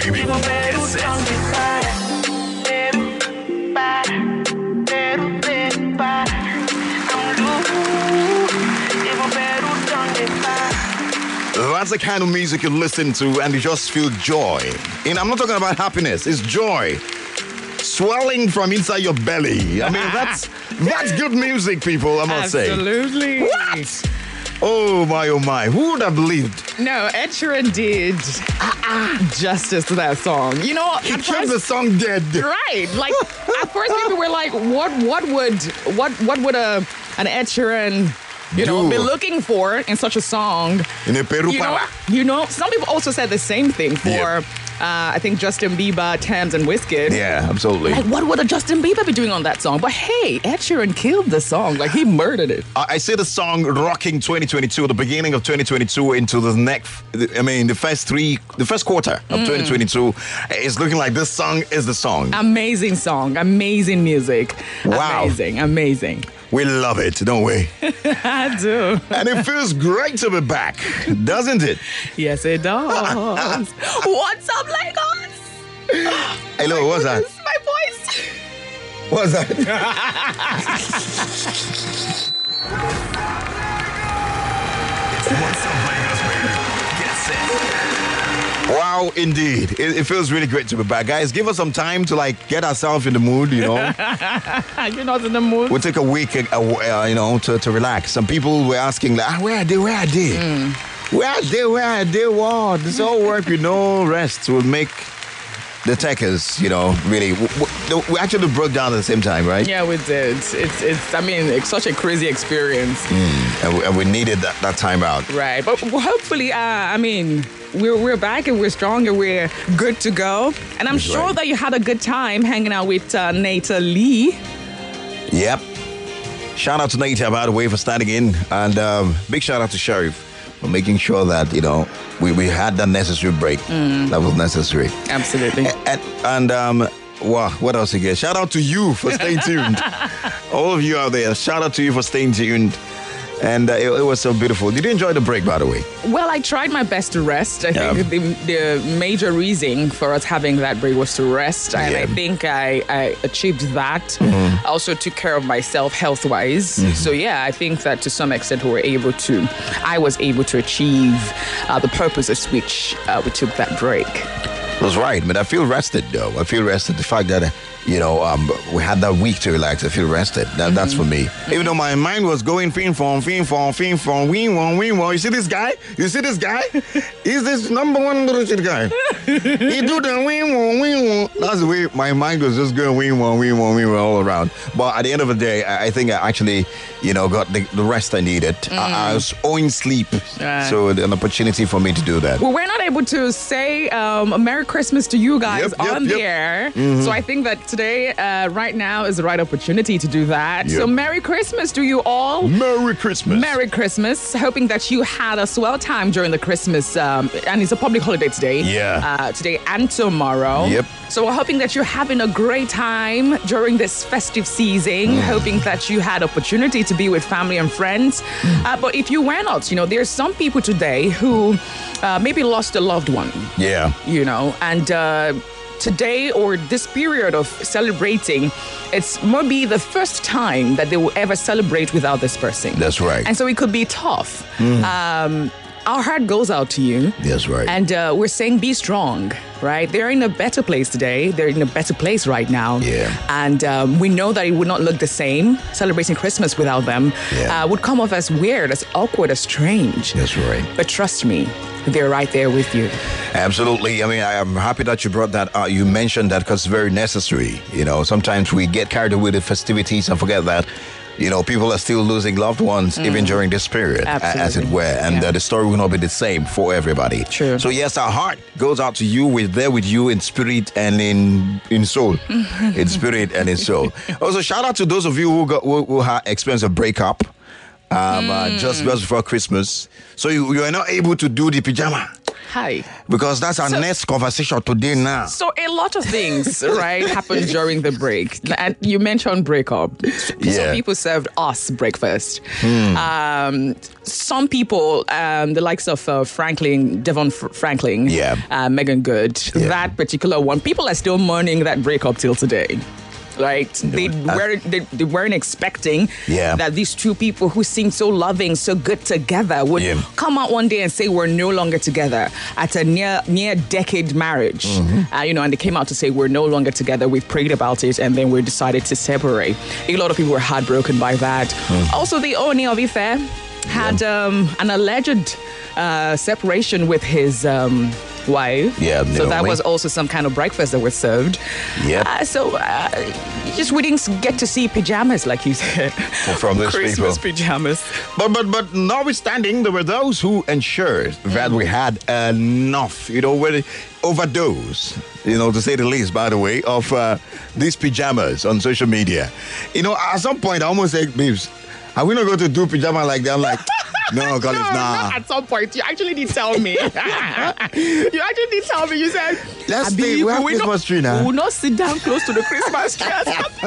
baby. Yes, That's the kind of music you listen to and you just feel joy. And I'm not talking about happiness, it's joy. Swelling from inside your belly. I mean, that's good music, people, I must say. Absolutely. What? Oh my. Who would have believed? No, Ed Sheeran did justice to that song. You know, He killed the song dead. Right. Like, at first people were like, what would an Ed Sheeran, be looking for in such a song? In a Peru some people also said the same thing for I think Justin Bieber, Thames, and Wizkid. Yeah, absolutely. Like, what would a Justin Bieber be doing on that song? But hey, Ed Sheeran killed the song. Like, he murdered it. I see the song rocking 2022, the beginning of 2022 into the first quarter of 2022. It's looking like this song is the song. Amazing song. Amazing music. Wow. Amazing. We love it, don't we? I do. And it feels great to be back, doesn't it? Yes, it does. What's up, Lagos? Hello, what's that? My voice. What's that? What's up, Lagos, baby? Get set. Wow, indeed. It feels really great to be back. Guys, give us some time to get ourselves in the mood, You're not in the mood? We'll take a week, to relax. Some people were asking, where are they? Where are they? What? This all work with no rest will make the techers, really. We actually broke down at the same time, right? Yeah, we did. It's such a crazy experience. And we needed that time out. Right. But hopefully, we're back and we're strong and we're good to go. And I'm sure that you had a good time hanging out with Nata Lee. Yep. Shout out to Nata, by the way, for standing in. And big shout out to Sheriff for making sure that, we had that necessary break. That was necessary. Absolutely. And wow, what else again? Shout out to you for staying tuned. All of you out there, shout out to you for staying tuned. And it was so beautiful. Did you enjoy the break, by the way? Well, I tried my best to rest. I think the major reason for us having that break was to rest. And I think I achieved that. I also took care of myself health-wise. So, I think that to some extent I was able to achieve the purposes which we took that break. That's right, but I feel rested, though. I feel rested. The fact that, we had that week to relax. I feel rested. That's for me. Even though my mind was going fin fong, wing wong. You see this guy? He's this number one little shit guy. He do the wing wong. That's the way my mind was just going wing wong all around. But at the end of the day, I think I actually, got the rest I needed. I was owing sleep. So an opportunity for me to do that. Well, we're not able to say Merry Christmas to you guys on the air. So I think that today, right now, is the right opportunity to do that. So Merry Christmas to you all. Merry Christmas. Merry Christmas. Hoping that you had a swell time during the Christmas, and it's a public holiday today. Today and tomorrow. So we're hoping that you're having a great time during this festive season. Hoping that you had opportunity to be with family and friends. But if you were not, there's some people today who maybe lost a loved one. And today or this period of celebrating, it's maybe the first time that they will ever celebrate without this person. That's right. And so it could be tough. Our heart goes out to you. That's right. And we're saying be strong, right? They're in a better place today. They're in a better place right now. And we know that it would not look the same. Celebrating Christmas without them would come off as weird, as awkward, as strange. That's right. But trust me, they're right there with you. Absolutely. I mean, I am happy that you brought that out. You mentioned that because it's very necessary. Sometimes we get carried away with the festivities and forget that, people are still losing loved ones even during this period, as it were. And the story will not be the same for everybody. True. So yes, our heart goes out to you. We're there with you in spirit and in soul. In spirit and in soul. Also, shout out to those of you who experienced a breakup. Just before Christmas. So you are not able to do the pajama. Hi. Because that's our next conversation today now. So a lot of things, right, happened during the break. And you mentioned breakup. Some people served us breakfast. Some people, the likes of Devon Franklin, Megan Good, that particular one, people are still mourning that breakup till today. Right, they weren't expecting that these two people who seemed so loving, so good together would come out one day and say we're no longer together at a near decade marriage. And they came out to say we're no longer together. We've prayed about it, and then we decided to separate. A lot of people were heartbroken by that. Also, the Ooni of Ife had an alleged separation with his wife. So that was also some kind of breakfast that was served. We didn't get to see pajamas, like you said. From these Christmas people. pajamas. But notwithstanding, there were those who ensured that we had enough, overdose, to say the least, by the way, of these pajamas on social media. At some point, I almost said, babes, are we not going to do pajama like that? I'm like, no, Collins, nah. At some point, you actually did tell me. You said, let's stay. We have Christmas tree now. We will not sit down close to the Christmas tree.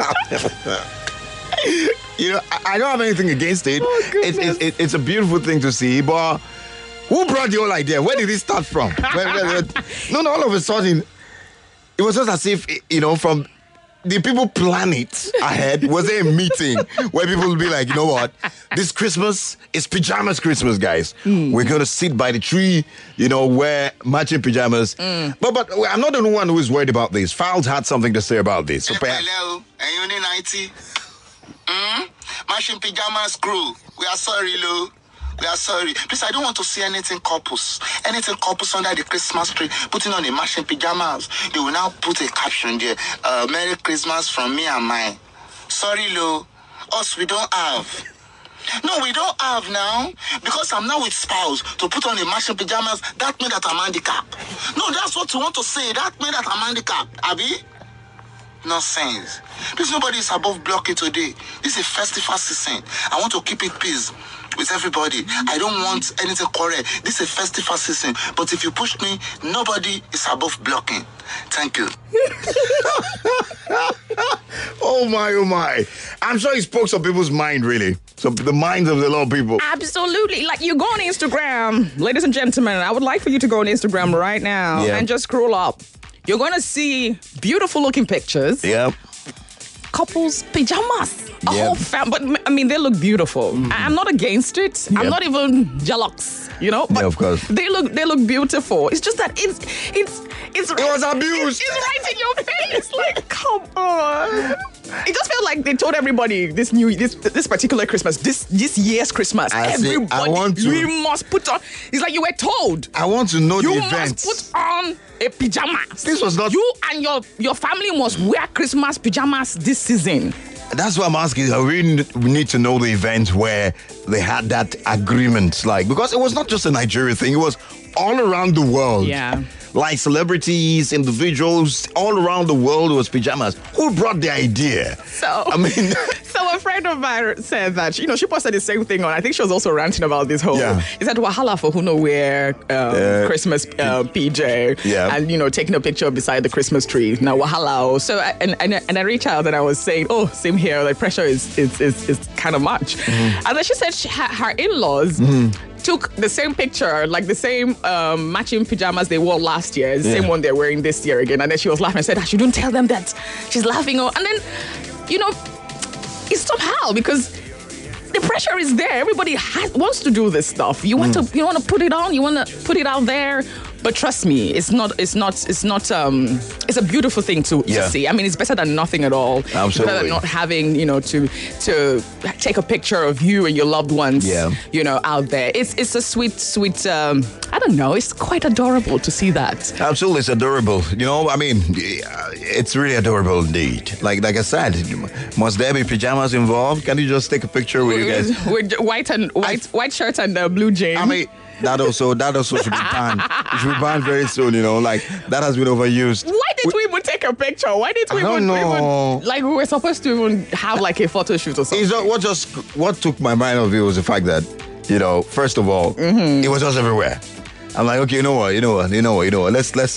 I don't have anything against it. It's a beautiful thing to see, but who brought the whole idea? Where did it start from? No, all of a sudden, it was just as if, from... the people plan it ahead? Was there a meeting where people will be like, you know what? This Christmas is pajamas Christmas, guys. We're going to sit by the tree, wear matching pajamas. But I'm not the only one who is worried about this. Files had something to say about this. So hello, and you 90. Matching pajamas crew. We are sorry, Lou. We are sorry. Please, I don't want to see anything couples under the Christmas tree putting on the matching pajamas. They will now put a caption there. Merry Christmas from me and mine. Sorry, Lo. Us, we don't have. No, we don't have now. Because I'm now with spouse to put on the matching pajamas. That means that I'm handicapped. No, that's what you want to say. That means that I'm handicapped. Abi? Nonsense. Please, nobody is above blocking today. This is a festival season. I want to keep it peace with everybody. I don't want anything quarrel. This is a festival season. But if you push me, nobody is above blocking. Thank you. Oh my. I'm sure he spoke some people's mind, really. So the minds of a lot of people. Absolutely. Like, you go on Instagram, ladies and gentlemen, I would like for you to go on Instagram right now and just scroll up. You're going to see beautiful looking pictures. Yep. Couples pajamas. A whole but I mean, they look beautiful. I'm not against it. I'm not even jealous, But of course. They look beautiful. It's just that it was abused. It's right in your face. Like, come on. It just felt like they told everybody this particular Christmas, this year's Christmas, we must put on. It's like you were told. I want to know the event. You must put on a pajama. This was not. You and your family must wear Christmas pajamas this season. That's what I'm asking. I really need to know the event where they had that agreement, because it was not just a Nigeria thing. It was all around the world. Yeah. Like celebrities, individuals, all around the world, it was pajamas. Who brought the idea? So a friend of mine said that, she posted the same thing on. I think she was also ranting about this whole. Yeah. He said, wahala for who no wear Christmas PJ. Yeah. And, taking a picture beside the Christmas tree. Now, wahala. So, and I reached out and I was saying, same here. The pressure is kind of much. And then she said her in-laws took the same picture, like the same matching pajamas they wore last year, the same one they're wearing this year again. And then she was laughing and said, I shouldn't tell them that she's laughing. And then, it's somehow because the pressure is there. Everybody wants to do this stuff. You want to put it on. You want to put it out there. But trust me, it's a beautiful thing to see. I mean, it's better than nothing at all. Absolutely. It's better than not having, to take a picture of you and your loved ones, out there. It's a sweet, I don't know, it's quite adorable to see that. Absolutely, it's adorable. I mean, it's really adorable indeed. Like I said, must there be pajamas involved? Can you just take a picture with you guys? With white shirt and blue jeans. I mean, that also should be banned. It should be banned very soon, that has been overused. Why did we even take a picture? Why did we even we were supposed to even have like a photo shoot or something? What took my mind off it was the fact that, first of all, it was just everywhere. I'm like, okay, you know what? Let's not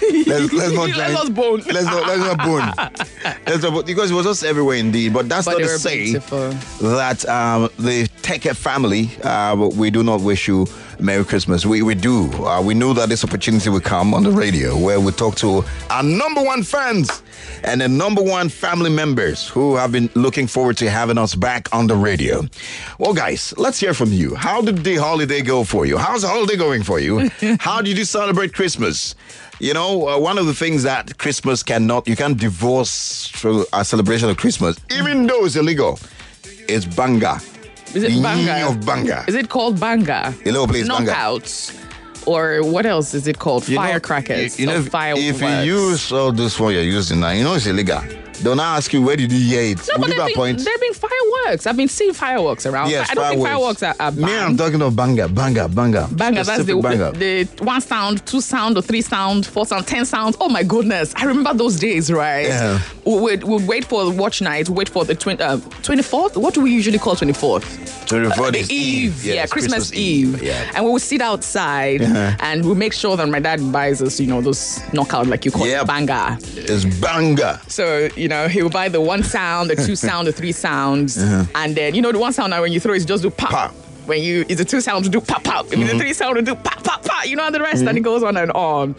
let's bone. Let's not bone. Because it was just everywhere indeed. But that's not to say beautiful. that the Tech family, we do not wish you Merry Christmas. We do. We know that this opportunity will come on the radio where we talk to our number one fans and the number one family members who have been looking forward to having us back on the radio. Well, guys, let's hear from you. How did the holiday go for you? How's the holiday going for you? How did you celebrate Christmas? You know, one of the things that Christmas you can't divorce from a celebration of Christmas, even though it's illegal, is banga. Is it banga? Of banga. Is it called banga? Hello, please, banga. Knockouts. Or what else is it called? Firecrackers. Fireworks. If you use all this one you're using now, it's illegal. They'll not ask you, where did you hear it? No, but there have been fireworks. I've been seeing fireworks around. Yes, I don't think fireworks are banned. Me, I'm talking of banga. Banga, that's the 1 sound, 2 sound, or 3 sound, 4 sound, 10 sounds. Oh my goodness. I remember those days, right? Yeah. We'd wait for the watch night, wait for the 24th. What do we usually call 24th? 24th the is Eve. Yes, Yeah, Christmas Eve. Yeah. And we would sit outside and we make sure that my dad buys us, those knockout, like you call it, banga. It's banga. So, he would buy the 1 sound, the 2 sound, the 3 sounds. And then, the 1 sound now when you throw it, just do pop. Pop. When it's a 2 sound to do pop, pop. If it's a 3 sound to do pop, pop, pop. And the rest, and it goes on and on.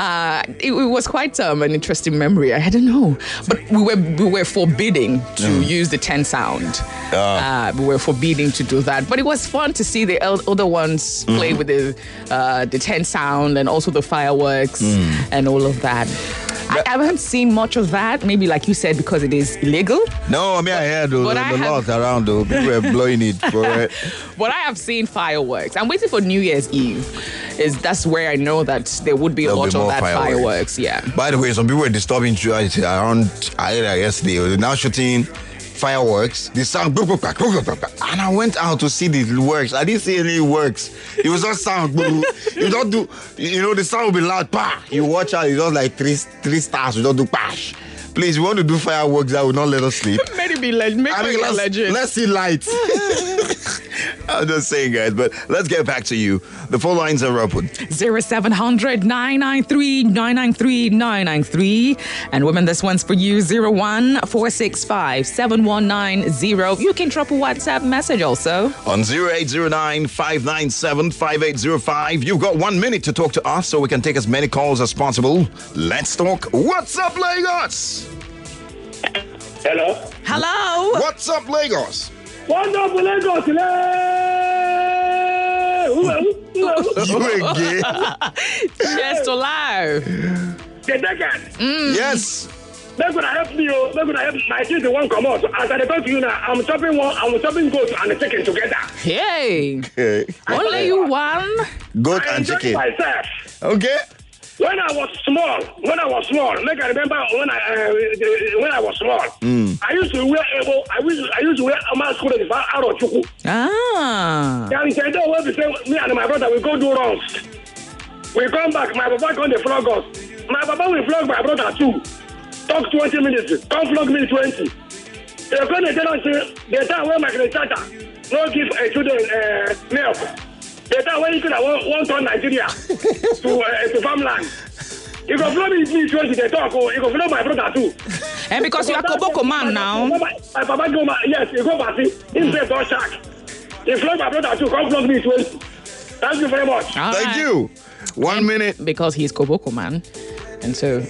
It was quite an interesting memory. I don't know. But we were forbidding to use the 10 sound. We were forbidding to do that. But it was fun to see the other ones play with the 10 sound and also the fireworks and all of that. I haven't seen much of that. Maybe like you said, because it is illegal. No, I heard the laws around though. People were blowing it for it. But I have seen fireworks. I'm waiting for New Year's Eve. That's where I know that there would be a lot of that fireworks. Yeah. By the way, some people were disturbing around yesterday. They were now shooting fireworks. The sound, and I went out to see the works. I didn't see any works. It was just sound. You don't do, the sound will be loud. Bah! You watch out. It's just like three stars. You don't do bash. Please, we want to do fireworks that will not let us sleep. Let it be legend. Let's see lights. I'm just saying, guys, but let's get back to you. The phone lines are open. 0700 993 993 993. And women, this one's for you. 01465 7190. You can drop a WhatsApp message also. On 0809 597 5805. You've got 1 minute to talk to us so we can take as many calls as possible. Let's talk. What's up, Lagos? Hello. Hello. What's up, Lagos? What's up, Lagos? You again? Cheers to live. Yes. They're gonna help me. They're gonna help my kids. One come out. As I talk to you now, I'm chopping goat and chicken together. Hey. Only you one. Goat and chicken. Myself. Okay. When I was small, make I remember when I was small, I used to wear masquerade if I out of chuku. Me and my brother we go do rounds. We come back, my papa come to flog us. My papa will flog my brother too. Talk 20 minutes, come flog me 20. They're going to tell us the time when my grandfather no give children milk. The time when you could have one ton Nigeria to farmland. You can flow me 20, they talk, you can flow my brother too. And because you are Koboko man now. My papa go, yes, you go back, he said, don't shark. He flow my brother too, come flow me 20. Thank you very much. All Thank you. 1 minute. Because he's Koboko man. And so,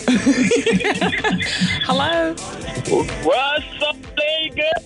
hello. What's up, Lagos?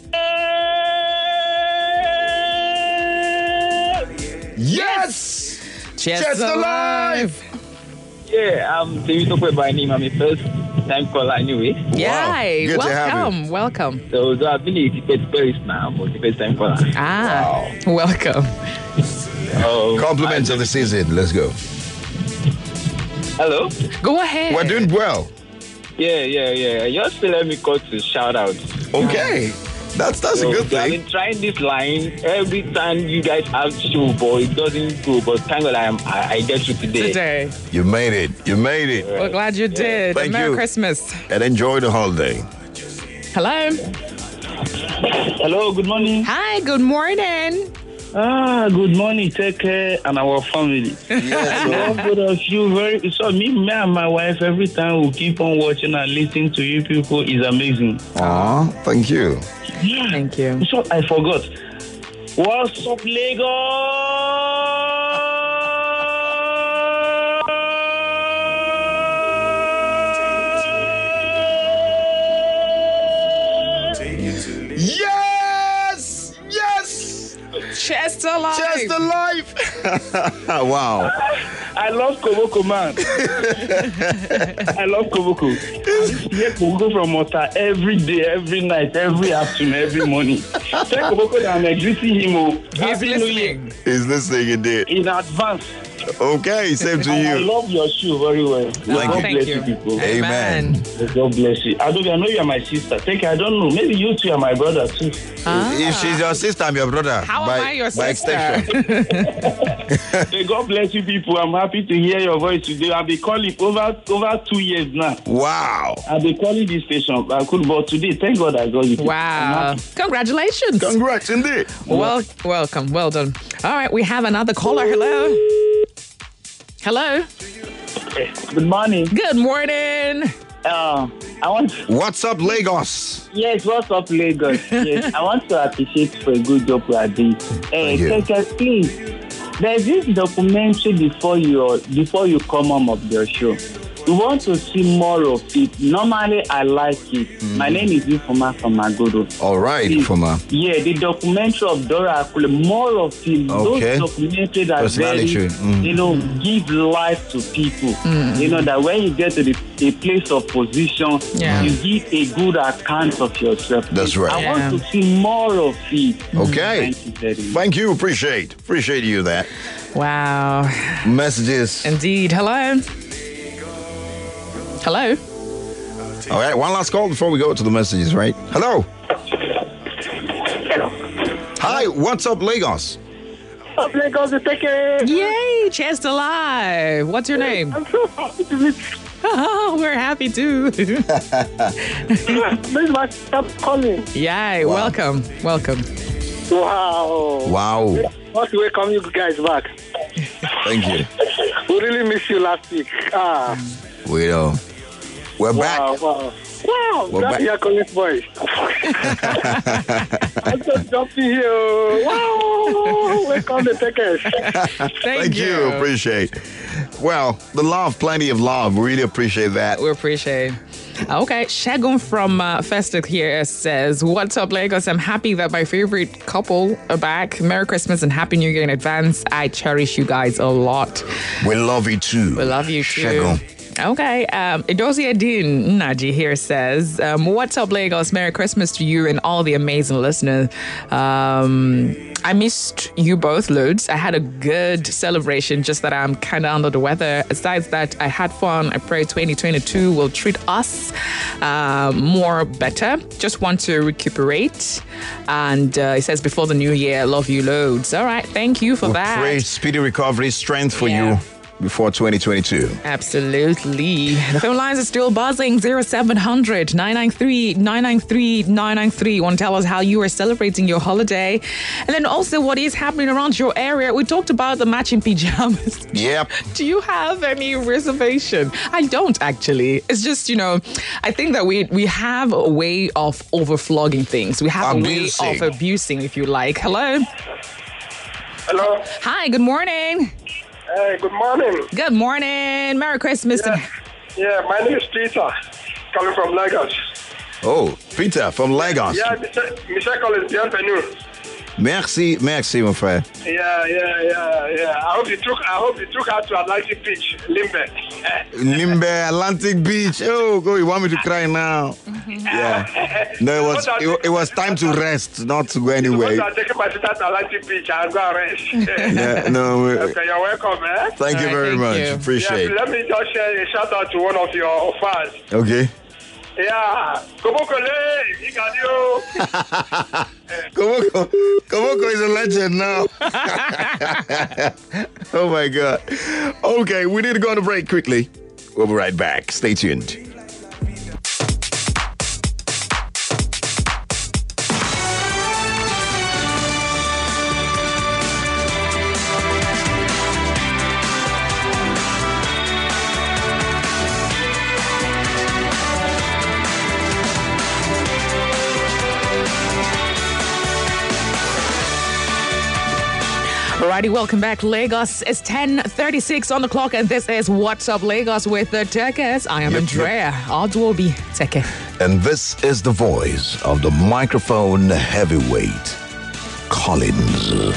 Yes. Cheers to live. Yeah, I'm Timmy by name. I'm a first time caller anyway. Yeah, wow. Good to have you. Welcome. So I've been a Paris now, but the first time caller. Welcome. Compliments of the season. Let's go. Hello? Go ahead. We're doing well. Yeah. Just let me call to shout out. Okay. That's a good thing. I've been trying this line every time you guys have show, but it doesn't go. But thank God I get you today. You made it. Right. We're glad you did. Thank Merry you. Christmas. And enjoy the holiday. Hello. Hello, good morning. Hi, good morning. Good morning. Take care and our family. Yes, Good of you. Me and my wife, every time we keep on watching and listening to you people is amazing. Thank you. Yeah. Thank you. So I forgot. What's up, Lagos? Yes! Yes! Chester Life. Chester Life! Wow. I love Koboko, man. I love Koboko. I hear Koboko from Mota every day, every night, every afternoon, every morning. Tell Koboko that I'm greeting him. He's listening. He's listening indeed. In advance. Okay, same to you. I love your show very well. God bless you people. Amen. God bless you. Adobe, I know you are my sister. Take care. I don't know. Maybe you two are my brother too. If she's your sister, I'm your brother. How am I your by sister? extension. Hey, God bless you people. I'm happy to hear your voice today. I've been calling over 2 years now. Wow. I've been calling this station. I could, but today, thank God I got you. Wow. Congratulations. Congrats indeed. Welcome. Well done. All right, we have another caller. Hello. Hello. Good morning. Good morning. I want. What's up, Lagos? Yes, what's up, Lagos? Yes, I want to appreciate for a good job we are doing. Thank you. Please, there's this documentary before you come on of your show. We want to see more of it. Normally, I like it. My name is Ifoma from Agodo. All right, Ifoma. Yeah, the documentary of Dora Akule, more of it. Okay. Those documentaries that very, give life to people. You know, that when you get to the place of position, you give a good account of yourself. That's right. I want to see more of it. Okay. Thank you very much. Thank you. Appreciate you that. Wow. Messages. Indeed. Hello. Hello. All right, one last call before we go to the messages, right? Hello. Hello. Hi, what's up, Lagos? What's up, Lagos? Take care. Yay, Chester Live. What's your name? I'm so happy to meet you. Oh, we're happy too. This is my stop calling. Yay, Wow. welcome. Wow. Want to welcome you guys back. Thank you. We really missed you last week. We know. We're back. Wow. We're Glad back. to hear Colin's voice. I'm so jumpy here. Wow. Welcome the takers. Thank you. Appreciate. Well, the love, plenty of love. We really appreciate that. We appreciate. Okay, Shagun from Festive here says, "What's up, Lagos? I'm happy that my favorite couple are back. Merry Christmas and Happy New Year in advance. I cherish you guys a lot. We love you too. We love you too." Shagun. Okay, Edozie Adin Naji here says, "What's up, Lagos? Merry Christmas to you and all the amazing listeners. I missed you both loads. I had a good celebration, just that I'm kind of under the weather. Besides that, I had fun. I pray 2022 will treat us more better. Just want to recuperate." And he says, "Before the new year, love you loads." All right, thank you for that. Pray speedy recovery, strength for you before 2022. Absolutely. The phone lines are still buzzing. 0700 993 993 993. Want to tell us how you are celebrating your holiday? And then also what is happening around your area. We talked about the matching pajamas. Yep. Do you have any reservation? I don't actually. It's just, I think that we have a way of overflogging things. We have a way of abusing, if you like. Hello? Hello. Hi, good morning. Hey, good morning. Good morning. Merry Christmas. Yeah, my name is Peter, coming from Lagos. Oh, Peter from Lagos. Yeah, Mr. Collins, bienvenue. Merci, mon frère. Yeah. I hope you took her to Atlantic Beach, Limbe. Limbe, Atlantic Beach. Oh, go! You want me to cry now? Yeah. No, it was time to rest, not to go anywhere. I'm taking my sister to Atlantic Beach. I'll go and rest. Yeah, no. Okay, you're welcome, man. Thank you very much. Appreciate it. Let me just share a shout out to one of your fans. Okay. Yeah, Koboko, Koboko is a legend now. Oh my God. Okay, we need to go on a break quickly. We'll be right back. Stay tuned. Alrighty, welcome back, Lagos. It's 10:36 on the clock, and this is What's Up Lagos with the Techers. I am Andrea Odwobi Teke. And this is the voice of the microphone heavyweight, Collins.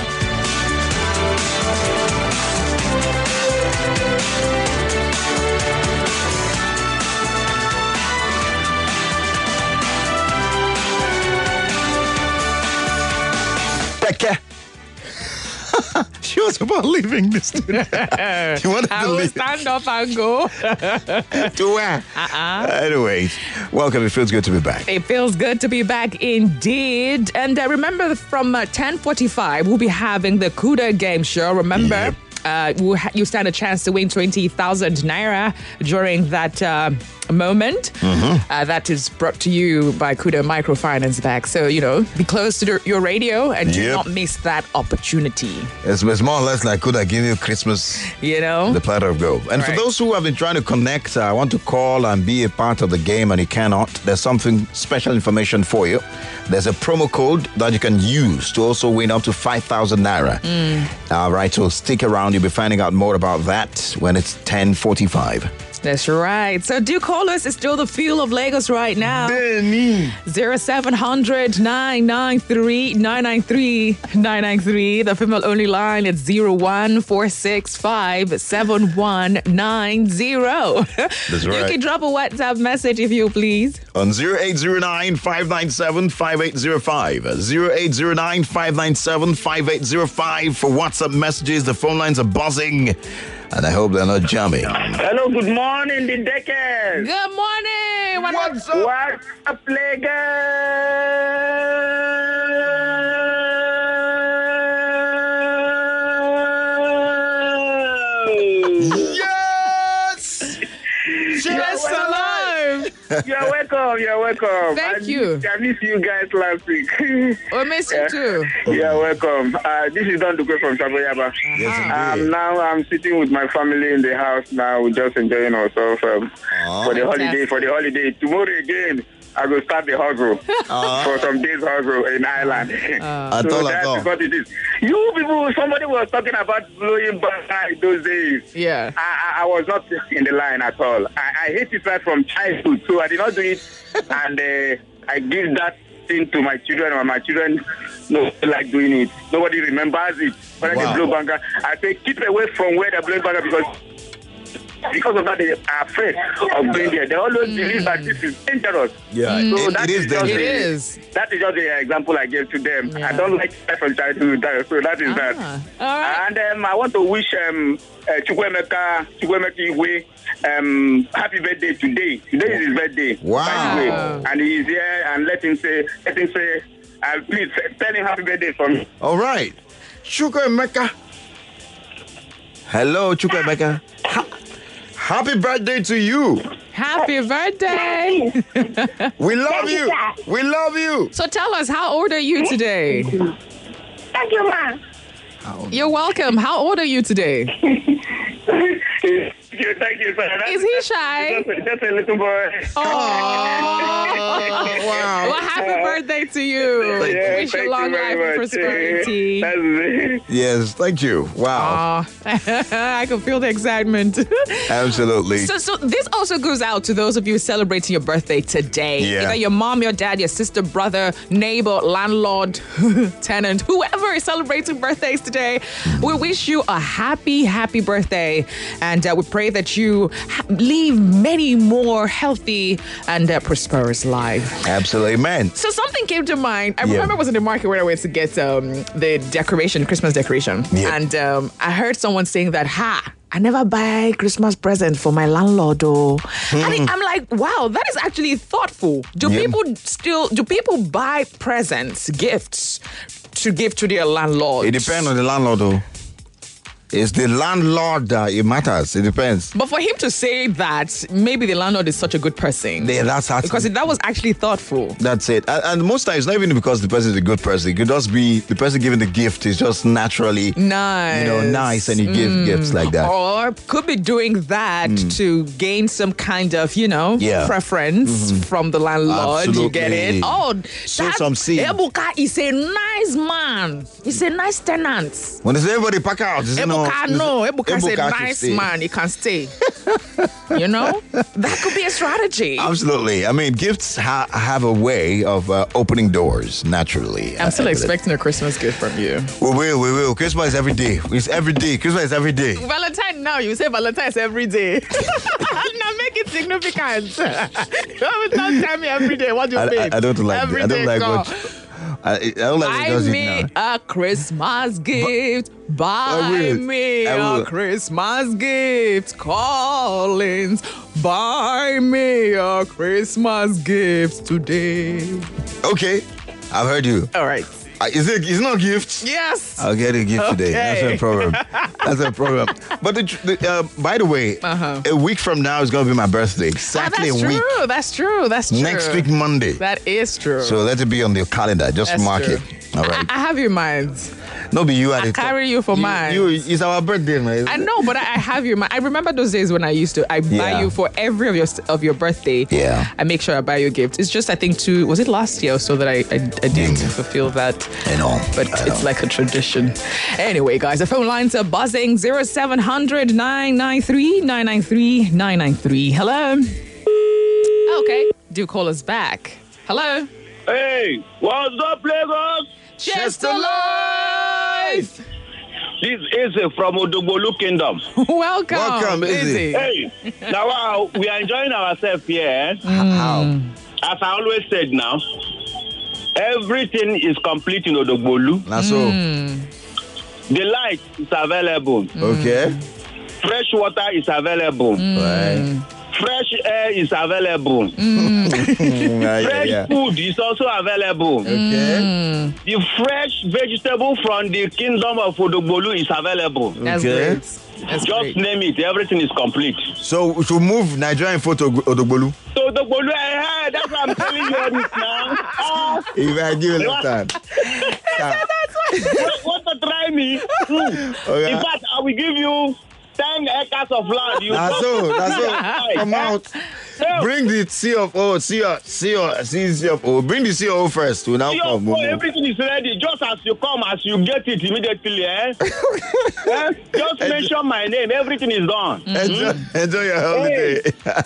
She was about leaving this studio. She wanted to leave. Stand up and go. To where? Anyways, welcome. It feels good to be back. It feels good to be back indeed. And remember, from 10:45, we'll be having the Kuda Game Show. Remember, you stand a chance to win 20,000 naira during that moment. That is brought to you by Kuda Microfinance Bank. So, be close to your radio and do not miss that opportunity. It's more or less like Kuda give you Christmas, the platter of gold. And for those who have been trying to connect, I want to call and be a part of the game and you cannot, there's something special information for you. There's a promo code that you can use to also win up to 5,000 naira. All right, so stick around. You'll be finding out more about that when it's 10:45. That's right. So do call us. It's still the feel of Lagos right now. 0700 993 993 993. The female only line is 01465 7190. That's right. You can drop a WhatsApp message if you please. On 0809 597 5805. 0809 597 5805 for WhatsApp messages. The phone lines are buzzing. And I hope they're not jamming. Hello, good morning, the Deckers. Good morning. What's up? What's up, Lagos? Yes! Yes, alive. You're welcome. Thank you. I missed you guys last week. We miss you too. You're welcome. This is Don Duque from Saboyaba. Yes, indeed. Now I'm sitting with my family in the house now. We're just enjoying ourselves for the holiday. Tomorrow again, I will start the hustle for some days hustle in Ireland. So that's what it is. You people, somebody was talking about blowing banana those days. Yeah. I was not in the line at all. I hate it right from childhood, so I did not do it. And I give that thing to my children, and my children don't like doing it. Nobody remembers it. When I blow banana, I say keep away from where they're blowing banana because of that, they are afraid of being there. They always believe that this is dangerous. Yeah, so it is dangerous. That is just the example I gave to them. Yeah. I don't like that from childhood, so that is that. All right. And I want to wish Chukwemeka Igwe happy birthday today. Today is his birthday. Wow. And he is here, and let him say, please tell him happy birthday for me. All right. Chukwemeka. Hello, Chukwemeka. Happy birthday to you. Happy birthday. We love you. We love you. So tell us, how old are you today? Thank you, ma. You're welcome. How old are you today? Thank you, sir. Is he shy? Just a little boy. Oh, wow. Well, happy birthday to you. Wish you long life and prosperity. Yes, thank you. Wow. I can feel the excitement. Absolutely. So this also goes out to those of you celebrating your birthday today. Yeah. Either your mom, your dad, your sister, brother, neighbor, landlord, tenant, whoever is celebrating birthdays today. We wish you a happy, happy birthday. And we pray that you live many more healthy and prosperous lives. Absolutely, man. So something came to mind. I remember I was in the market where I went to get the decoration, Christmas decoration. Yeah. And I heard someone saying that, I never buy Christmas present for my landlord, though. And I'm like, wow, that is actually thoughtful. Do people buy presents, gifts to give to their landlord? It depends on the landlord, though. It's the landlord that it matters. It depends. But for him to say that, maybe the landlord is such a good person. Yeah, that's because that was actually thoughtful. That's it. And most times, not even because the person is a good person. It could just be the person giving the gift is just naturally nice, and he gives gifts like that. Or could be doing that to gain some kind of, preference from the landlord. Absolutely. You get it? Oh, some seed. Ebuka is a nice man. He's a nice tenant. When it's everybody pack out, Ebuka is a nice man. He can stay. That could be a strategy. Absolutely. I mean, gifts have a way of opening doors naturally. I'm still expecting a Christmas gift from you. We will. Christmas is every day. It's every day. Christmas is every day. Valentine now. You say Valentine's every day. Now make it significant. Don't tell me every day. What do you mean? I don't like every I don't day, like what... I don't like buy me a Christmas gift. Buy me a Christmas gift. Collins, buy me a Christmas gift today. Okay, I've heard you. All right. It's not a gift? Yes. I'll get a gift today. That's a problem. But by the way, a week from now is going to be my birthday. Exactly a week. That's true. Next week, Monday. That is true. So let it be on your calendar. Just mark it. All right. I have your mind. No, but you I carry you for mine. It's our birthday, man. I know, but I have your mind. I remember those days when I buy you for every of your birthday. Yeah. I make sure I buy you a gift. It's just, I think, was it last year or so that I didn't fulfill that? I know. But it's like a tradition. Anyway, guys, the phone lines are buzzing. 0700 993 993 993. Hello. Okay. Do call us back. Hello. Hey, what's up, Lagos? Chester Life! This is from Odogbolu Kingdom. Welcome, Izzy. Hey, now we are enjoying ourselves here. How? As I always said now, everything is complete in Odogbolu. That's all. The light is available. Okay. Fresh water is available. Right. Fresh air is available. Fresh food is also available. Okay. The fresh vegetable from the kingdom of Odogbolu is available. That's great. Just name it. Everything is complete. So we should move Nigerian food to Odogbolu. So Odogbolu, that's what I'm telling you now. If I give you time. Want to try me? Okay. In fact, I will give you 10 acres of land. That's all. Come out. Bring the CFO. Bring the CFO first. We'll now come. Everything is ready. Just as you come, as you get it immediately. Just mention my name. Everything is done. Enjoy your holiday.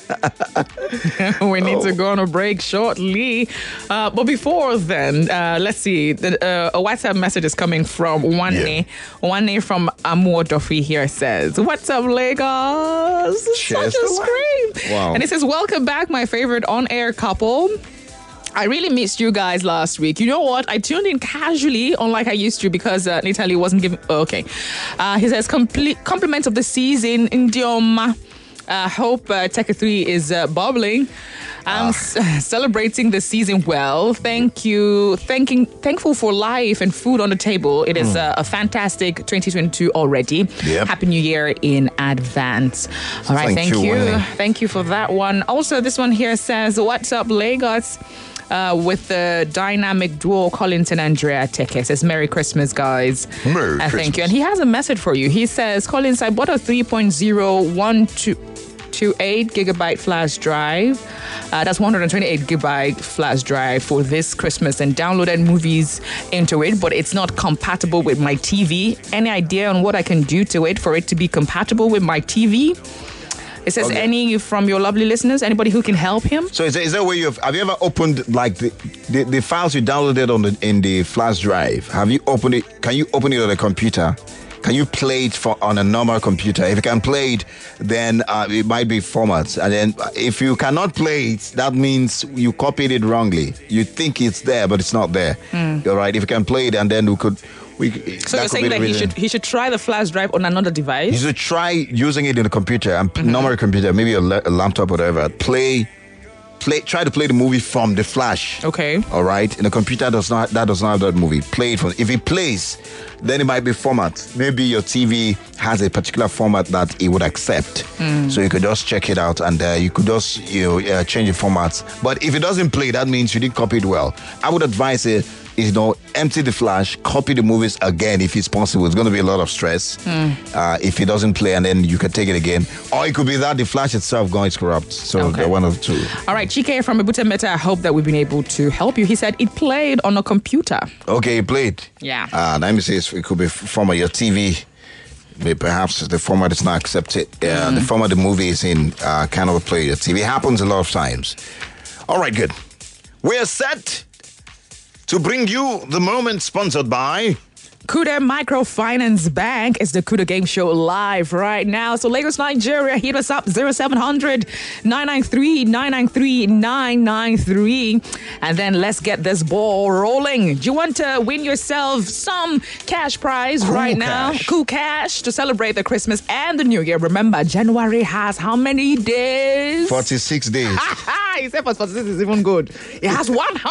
We need to go on a break shortly. But before then, let's see. A WhatsApp message is coming from Wanne. Wanne from Amor Duffy here says, "What's up, Lagos?" Such a scream. Wow. And it says, "Welcome back, my favorite on-air couple. I really missed you guys last week. You know what? I tuned in casually, unlike I used to, because Natalie wasn't giving..." Okay. He says, "Compliments of the season, Indioma. Hope Tekka 3 is bubbling. I'm celebrating the season well. Thank you. Thankful for life and food on the table. It is a fantastic 2022 already. Yep. Happy New Year in advance." All right, thank you. Thank you for that one. Also, this one here says, "What's up, Lagos?" With the dynamic duo Collins and Andrea Teke. Says, "Merry Christmas, guys." Merry Christmas. Thank you. And he has a message for you. He says, "Collins, I bought a 3.01228 gigabyte flash drive. That's 128 gigabyte flash drive for this Christmas, and downloaded movies into it, but it's not compatible with my TV. Any idea on what I can do to it for it to be compatible with my TV?" It says, "Any from your lovely listeners, anybody who can help him?" So is that where have you ever opened like the files you downloaded in the flash drive? Have you opened it? Can you open it on a computer? Can you play it on a normal computer? If you can play it, then it might be formats. And then if you cannot play it, that means you copied it wrongly. You think it's there, but it's not there. You're right. If you can play it, and then so you're saying that he should try the flash drive on another device? You should try using it in a computer, normal computer, maybe a laptop or whatever. Play try to play the movie from the flash. Okay. All right. And the computer does not have that movie. Play it from. If it plays, then it might be format. Maybe your TV has a particular format that it would accept. So you could just check it out, and you could just change the formats. But if it doesn't play, that means you didn't copy it well. I would advise it. Empty the flash, copy the movies again if it's possible. It's going to be a lot of stress if it doesn't play, and then you can take it again. Or it could be that the flash itself is corrupt. So they're one of the two. All right, Chike from Ebute Meta, I hope that we've been able to help you. He said it played on a computer. Okay, it played. Yeah. Let me say it could be from your TV. Perhaps the format is not accepted. The format the movie is in cannot play your TV. It happens a lot of times. All right, good. We're set to bring you the moment sponsored by Kuda Microfinance Bank. Is the Kuda Game Show live right now. So Lagos, Nigeria, hit us up 0700 993 993 993. And then let's get this ball rolling. Do you want to win yourself some cash prize right now? Cool cash to celebrate the Christmas and the New Year. Remember, January has how many days? 46 days. He said 46 is even good. It has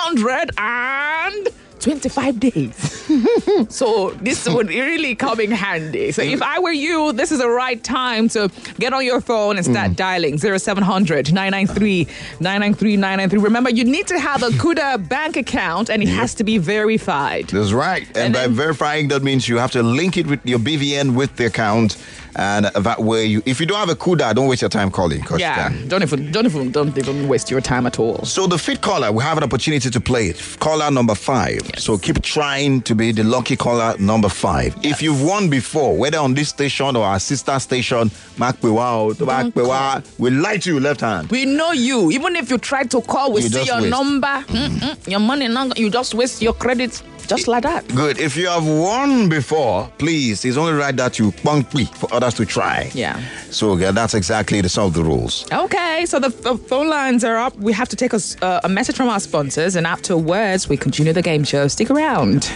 125 days. So this would really come in handy. So if I were you, this is the right time to get on your phone and start dialing 0700 993 993 993. Remember, you need to have a Kuda bank account, and it has to be verified. That's right. And by verifying, that means you have to link it with your BVN with the account. And that way, if you don't have a Kuda, don't waste your time calling. Don't even waste your time at all. So the fit caller, we have an opportunity to play it. Caller number 5. Yes. So keep trying to be the lucky caller number 5. Yes. If you've won before, whether on this station or our sister station, we'll lie to you left hand. We know you. Even if you try to call, we see your number. Your money, you just waste your credits. Just like that. Good. If you have won before, please, it's only right that you punctually for others to try. Yeah. So that's exactly some of the rules. Okay, so the phone lines are up. We have to take a message from our sponsors, and afterwards we continue the game show. Stick around.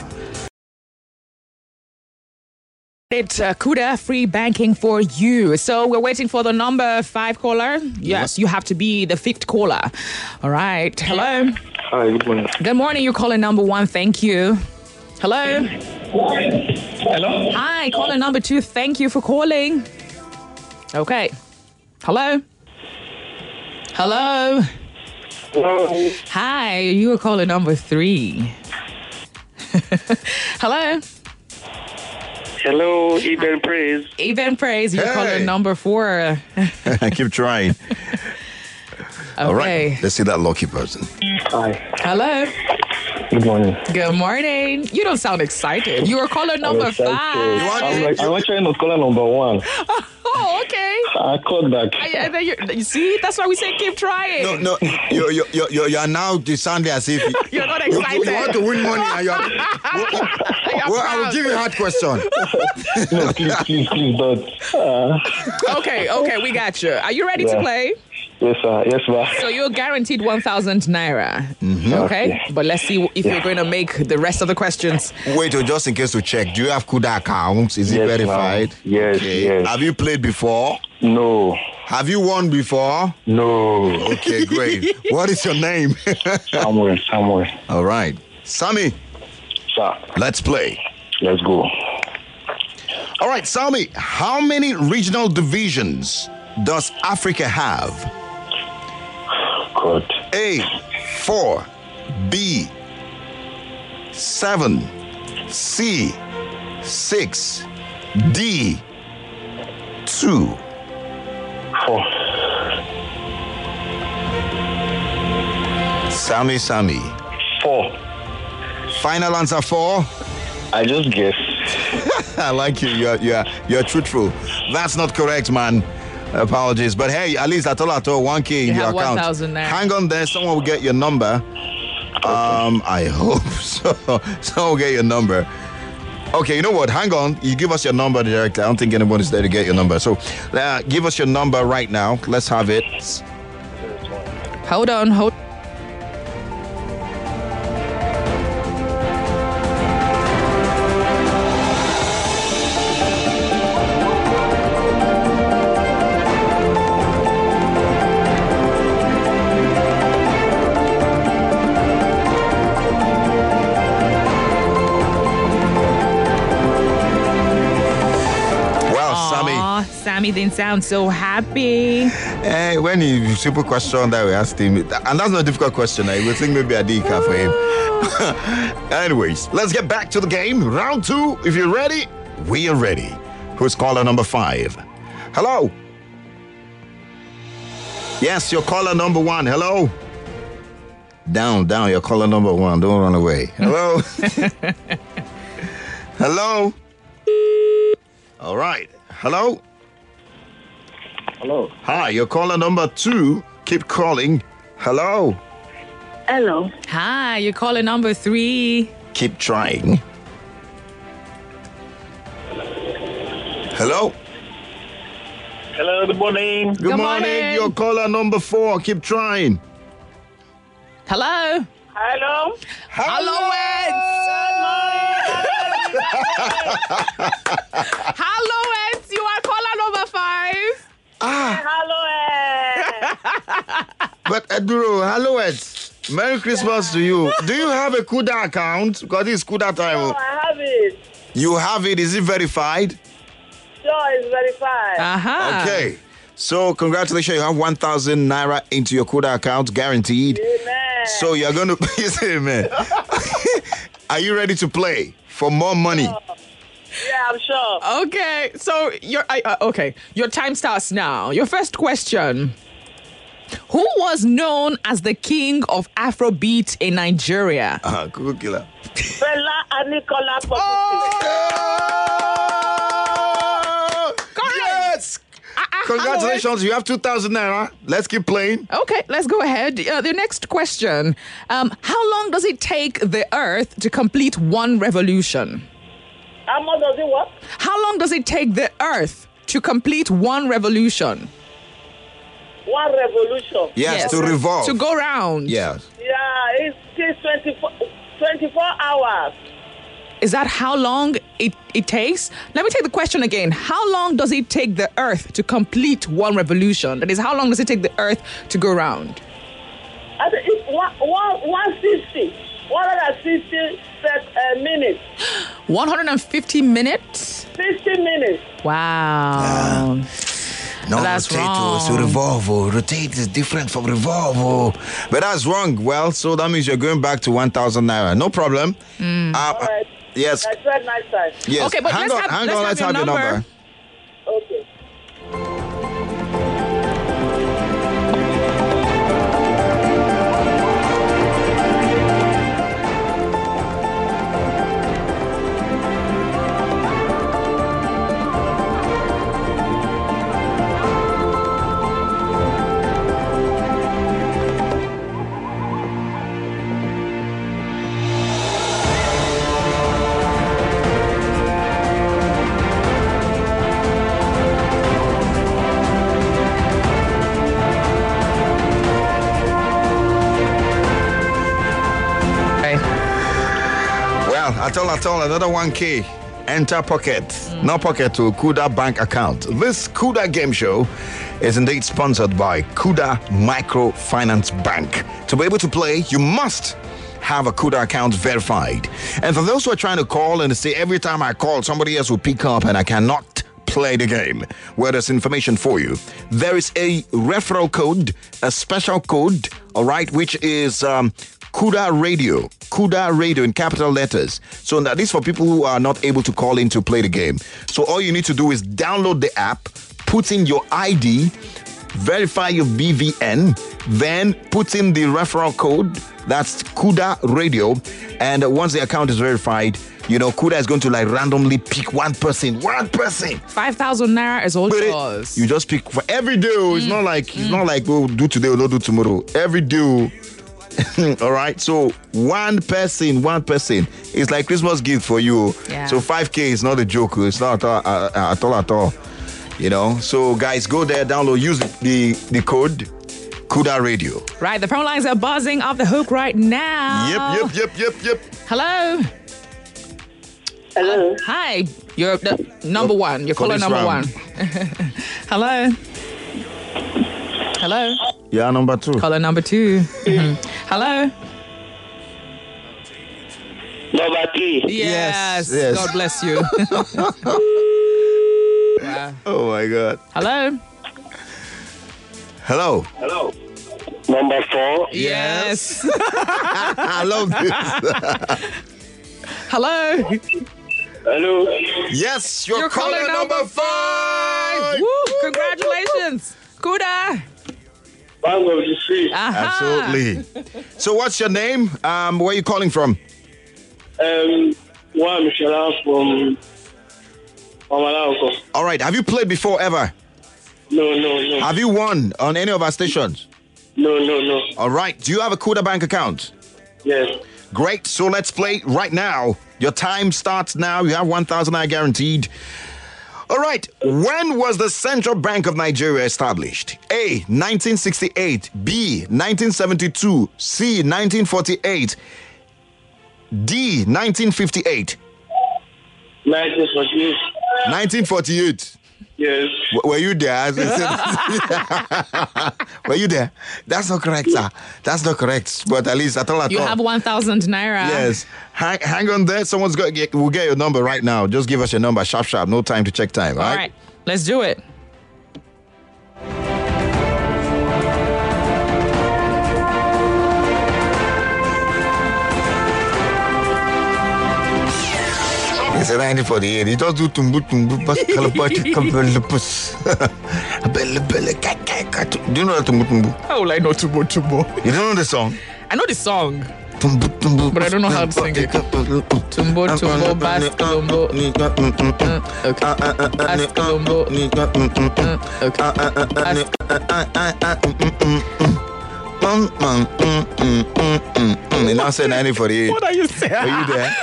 It's Kuda free banking for you. So we're waiting for the number 5 caller. Yes, you have to be the 5th caller. All right. Hello. Hi, good morning. Good morning. You're calling number 1. Thank you. Hello. Hello. Hi, caller number 2. Thank you for calling. Okay. Hello. Hello. Hello. Hi, you are calling number 3. Hello. Hello, Even Praise. Even Praise, you're calling number 4. Keep trying. Okay. All right, let's see that lucky person. Hi. Hello. Good morning. Good morning. You don't sound excited. You are caller number 5. I'm trying to call number 1. Oh, okay. I called back. You see, that's why we say keep trying. No, you're now sounding as if you're not excited. You want to win money, and you're. Well, I will give you a hard question. No, please, don't. Okay, we got you. Are you ready to play? Yes, sir. Yes, sir. So you're guaranteed 1,000 naira. Okay? But let's see if you're going to make the rest of the questions. Wait, just in case to check. Do you have Kuda accounts? Is it verified? Ma'am. Yes, yes. Have you played before? No. Have you won before? No. Okay, great. What is your name? Samuel. All right. Sammy. Sir. Let's play. Let's go. All right, Sammy. How many regional divisions does Africa have? God. A, 4, B, 7, C, 6, D, 2. 4. Sammy. 4. Final answer 4. I just guessed. I like you. You're truthful. That's not correct, man. Apologies, but hey, at least I told 1K in your account. 1,000 there. Hang on there. Someone will get your number. I hope so. Someone will get your number. Okay, you know what? Hang on. You give us your number directly. I don't think anybody's there to get your number. So give us your number right now. Let's have it. Hold on. Sammy didn't sound so happy. Hey, when you simple question that we asked him, and that's not a difficult question. I would think maybe I did for him. Anyways, let's get back to the game. Round 2. If you're ready, we are ready. Who's caller number 5? Hello. Yes, your caller number 1. Hello. Down, your caller number 1. Don't run away. Hello. Hello. All right. Hello. Hello. Hi, your caller number 2. Keep calling. Hello. Hello. Hi, you're calling number 3. Keep trying. Hello. Hello, good morning. Good morning. Your caller number 4. Keep trying. Hello. Hello. Hello, Hello, Eds. You are caller number 5. Hello. But Eduro, hello Eds. Merry Christmas to you. Do you have a Kuda account? Because it's Kuda time. No, I have it. You have it. Is it verified? Sure, it's verified. Okay. So congratulations. You have 1,000 naira into your Kuda account, guaranteed. Amen. So you're going to say amen. Are you ready to play for more money? Yeah, I'm sure. Okay. So your time starts now. Your first question. Who was known as the king of Afrobeat in Nigeria? Cuckoo killer. Fela Aníkúlá Pọ̀jùtì. Yes! Congratulations, you have 2,000 naira. Let's keep playing. Okay, let's go ahead. The next question. How long does it take the Earth to complete one revolution? How much does it what? How long does it take the Earth to complete one revolution? One revolution. Yes, to revolve. To go round. Yes. Yeah, it takes 24 hours. Is that how long it takes? Let me take the question again. How long does it take the Earth to complete one revolution? That is, how long does it take the Earth to go round? I think it's 160 minutes. 150 minutes? 50 minutes. Wow. No, that's rotate wrong. to revolve. Rotate is different from revolve. But that's wrong. Well, so that means you're going back to 1,000 naira. No problem. All right. Yes. I tried next time. Yes. Okay, but hang let's on. have Let's have your number. Okay. At all, another 1K. Enter pocket. No pocket to Kuda bank account. This Kuda game show is indeed sponsored by Kuda Microfinance Bank. To be able to play, you must have a Kuda account verified. And for those who are trying to call and say every time I call, somebody else will pick up and I cannot play the game, well, there's information for you. There is a referral code, a special code, all right, which is Kuda Radio in capital letters. So that is for people who are not able to call in to play the game. So all you need to do is download the app, put in your ID, verify your BVN, then put in the referral code. That's Kuda Radio. And once the account is verified, you know, Kuda is going to like randomly pick one person. 5,000 naira is all yours. You just pick for every day. It's not like we'll do today or not do tomorrow. Every day. All right, so one person. It's like Christmas gift for you. Yeah. So 5K is not a joke. It's not at all. You know, so guys, go there, download, use the code Kuda Radio. Right, the phone lines are buzzing off the hook right now. Yep. Hello. Hello. Hi. You're the number one. You're caller number one. Hello. Hello. Yeah, number 2. Caller number 2. Hello. Number 3. Yes. Yes. God bless you. Wow. Yeah. Oh my God. Hello. Hello. Hello. Number 4. Yes. I love this. Hello. Hello. Yes, you're calling number 5. Woo, congratulations. Kuda. Bang of the street. Absolutely. So what's your name? Where are you calling from? One Michelle from Malauko. All right. Have you played before ever? No. Have you won on any of our stations? No. All right. Do you have a Kuda bank account? Yes. Great. So let's play right now. Your time starts now. You have 1,000 naira guaranteed. All right. When was the Central Bank of Nigeria established? A, 1968. B, 1972. C, 1948. D, 1958. 1948. 1948. Yes. Were you there? Were you there? That's not correct, sir. That's not correct. But at least I thought. You have 1,000 naira. Yes. Hang on there. We'll get your number right now. Just give us your number. Sharp. No time to check time. All right. Let's do it. It's 1948. He just do tumbu bus kalapati kampelupus. Do you know the tumbu? How will I know tumbu? You don't know the song? I know the song. Tumbu. But I don't know how to sing it. Tumbo, bas kalumbo. Okay. Bas kalumbo. And now say 1948. What are you saying? Are you there?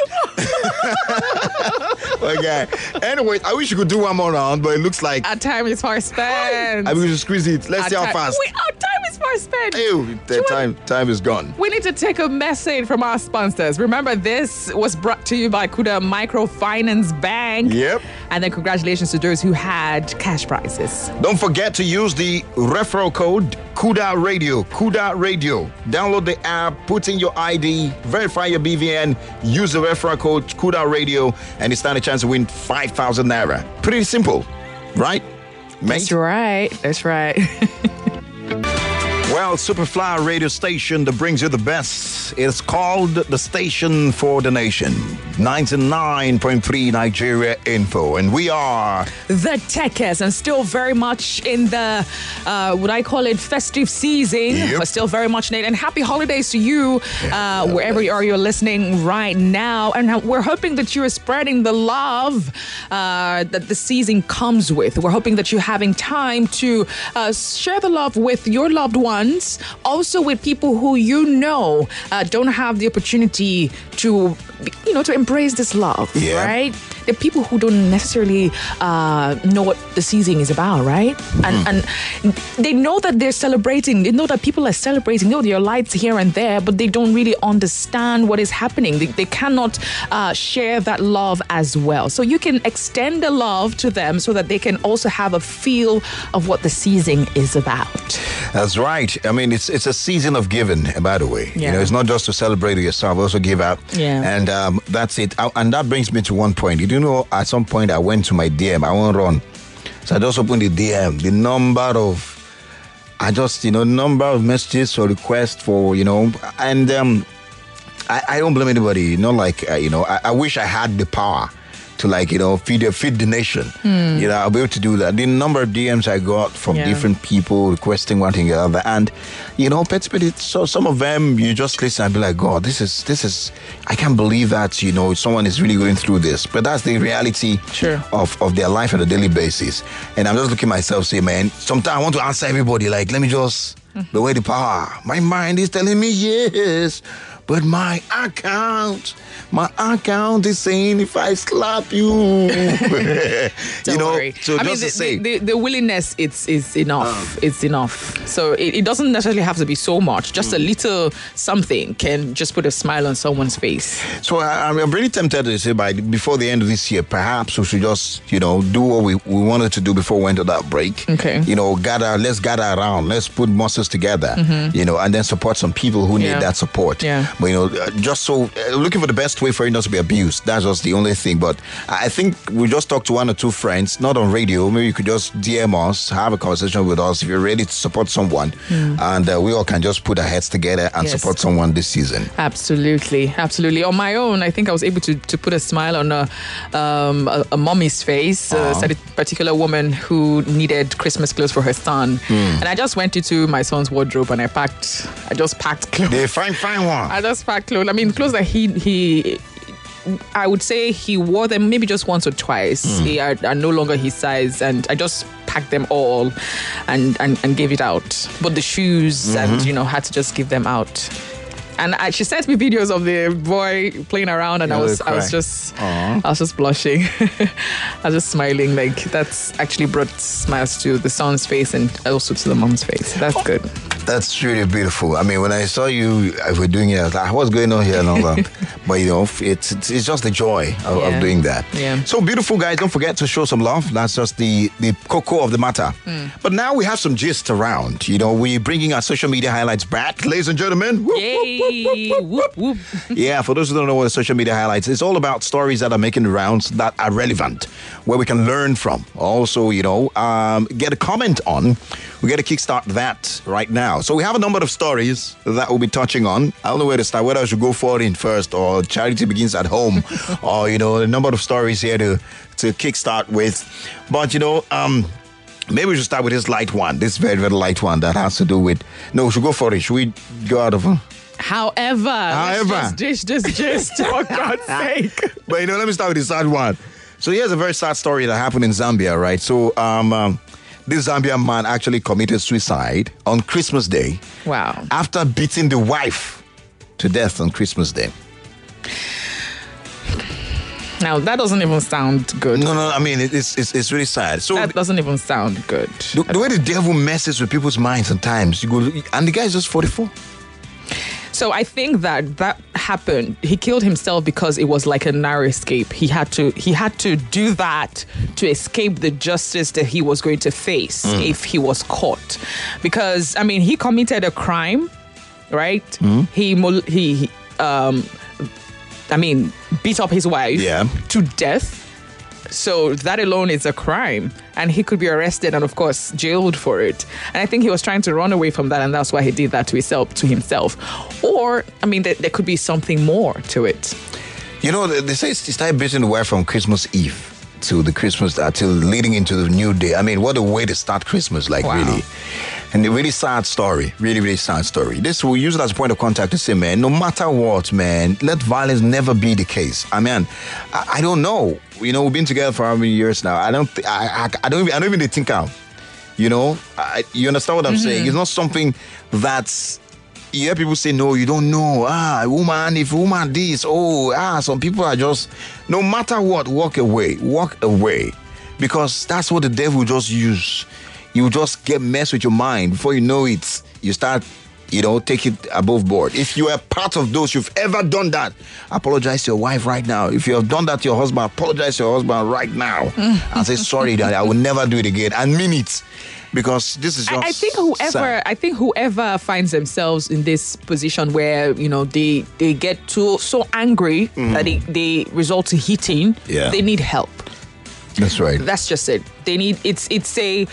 Okay. Anyway, I wish you could do one more round, but it looks like our time is far spent. I will just squeeze it. Let's see how fast. Our time is far spent. Ew, time is gone. We need to take a message from our sponsors. Remember, this was brought to you by Kuda Microfinance Bank. Yep. And then congratulations to those who had cash prizes. Don't forget to use the referral code Kuda Radio. Kuda Radio. Download the app, put in your ID, verify your BVN, use the referral code Kuda Radio, and you stand a chance to win 5,000 naira. Pretty simple, right? Mate? That's right. Well, Superfly radio station that brings you the best. It's called the Station for the Nation. 99.3 Nigeria Info. And we are the Techers, and still very much in the, what I call it, festive season. But still very much late. And happy holidays to you, wherever you are, you're listening right now. And we're hoping that you're spreading the love that the season comes with. We're hoping that you're having time to share the love with your loved ones. Also with people who don't have the opportunity to embrace this love, right? The people who don't necessarily know what the season is about, right? And they know that they're celebrating. They know that people are celebrating. They know there are lights here and there, but they don't really understand what is happening. They cannot share that love as well. So you can extend the love to them so that they can also have a feel of what the season is about. That's right. I mean, it's a season of giving, by the way. Yeah. It's not just to celebrate yourself, also give out. Yeah. And that's it. And that brings me to one point. You know, at some point I went to my DM. I won't run. So I just opened the DM. The number of messages or requests for, and I don't blame anybody. I wish I had the power to feed the nation. I'll be able to do that. The number of DMs I got from different people requesting one thing or the other, and so some of them you just listen and be like, God, this is I can't believe that someone is really going through this, but that's the reality of their life on a daily basis. And I'm just looking at myself, say, man, sometimes I want to answer everybody, like, let me just the way the power. My mind is telling me yes. But my account is saying if I slap you, Don't worry. So I just mean, the willingness is enough. It's enough. So it doesn't necessarily have to be so much. Just a little something can just put a smile on someone's face. So I'm really tempted to say before the end of this year, perhaps we should just do what we wanted to do before we went to that break. Okay. Let's gather around. Let's put muscles together. And then support some people who need that support. Yeah. But, just so looking for the best way for it not to be abused. That's just the only thing. But I think we just talk to one or two friends, not on radio. Maybe you could just DM us, have a conversation with us if you're ready to support someone. And we all can just put our heads together and support someone this season. Absolutely. On my own, I think I was able to put a smile on a mommy's face. Said a particular woman who needed Christmas clothes for her son. And I just went into my son's wardrobe and I just packed clothes. They fine one. I just packed clothes. I mean, clothes that I would say he wore them maybe just once or twice. They are no longer his size, and I just packed them all and gave it out. But the shoes and had to just give them out. And she sent me videos of the boy playing around, and I was just blushing. I was just smiling. Like, that's actually brought smiles to the son's face and also to the mom's face. That's good. That's really beautiful. I mean, when I saw you were doing it, I was like, what's going on here? And all that. But it's just the joy of doing that. Yeah. So beautiful, guys. Don't forget to show some love. That's just the cocoa of the matter. But now we have some gist around. We're bringing our social media highlights back, ladies and gentlemen. Yay! Whoop, whoop. Yeah, for those who don't know what the social media highlights, it's all about stories that are making the rounds that are relevant, where we can learn from. Also, get a comment on. We got to kickstart that right now. So we have a number of stories that we'll be touching on. I don't know where to start, whether I should go foreign first or charity begins at home, or, a number of stories here to kickstart with. But, maybe we should start with this light one, this very, very light one that has to do with... No, we should go for it. Should we go out of... However. Just for God's sake. But, let me start with the sad one. So here's a very sad story that happened in Zambia, right? So, this Zambian man actually committed suicide on Christmas Day. Wow. After beating the wife to death on Christmas Day. Now, that doesn't even sound good. No, I mean, it's really sad. So that doesn't even sound good. The way the devil messes with people's minds sometimes, and the guy is just 44. So I think that happened. He killed himself because it was like a narrow escape. He had to do that to escape the justice that he was going to face if he was caught. Because he committed a crime, right? He beat up his wife to death. So that alone is a crime, and he could be arrested and, of course, jailed for it. And I think he was trying to run away from that, and that's why he did that to himself. Or, there could be something more to it. They say he started beating the wife from Christmas Eve to the Christmas, till leading into the new day. What a way to start Christmas, really. And a really sad story, really, really sad story. This, we'll use it as a point of contact to say, man, no matter what, man, let violence never be the case. I don't know. We've been together for how many years now? I don't even think out. You understand what I'm saying? It's not something that's... You hear people say, no, you don't know. If woman this, some people are just... No matter what, walk away. Because that's what the devil just use. You just get messed with your mind. Before you know it, you start, take it above board. If you are part of those, you've ever done that, apologize to your wife right now. If you have done that to your husband, apologize to your husband right now. And say, sorry, Daddy, I will never do it again. And mean it. Because this is just I think whoever finds themselves in this position where, they get so angry that they resort to hitting, they need help. That's right. That's just it. They need it's a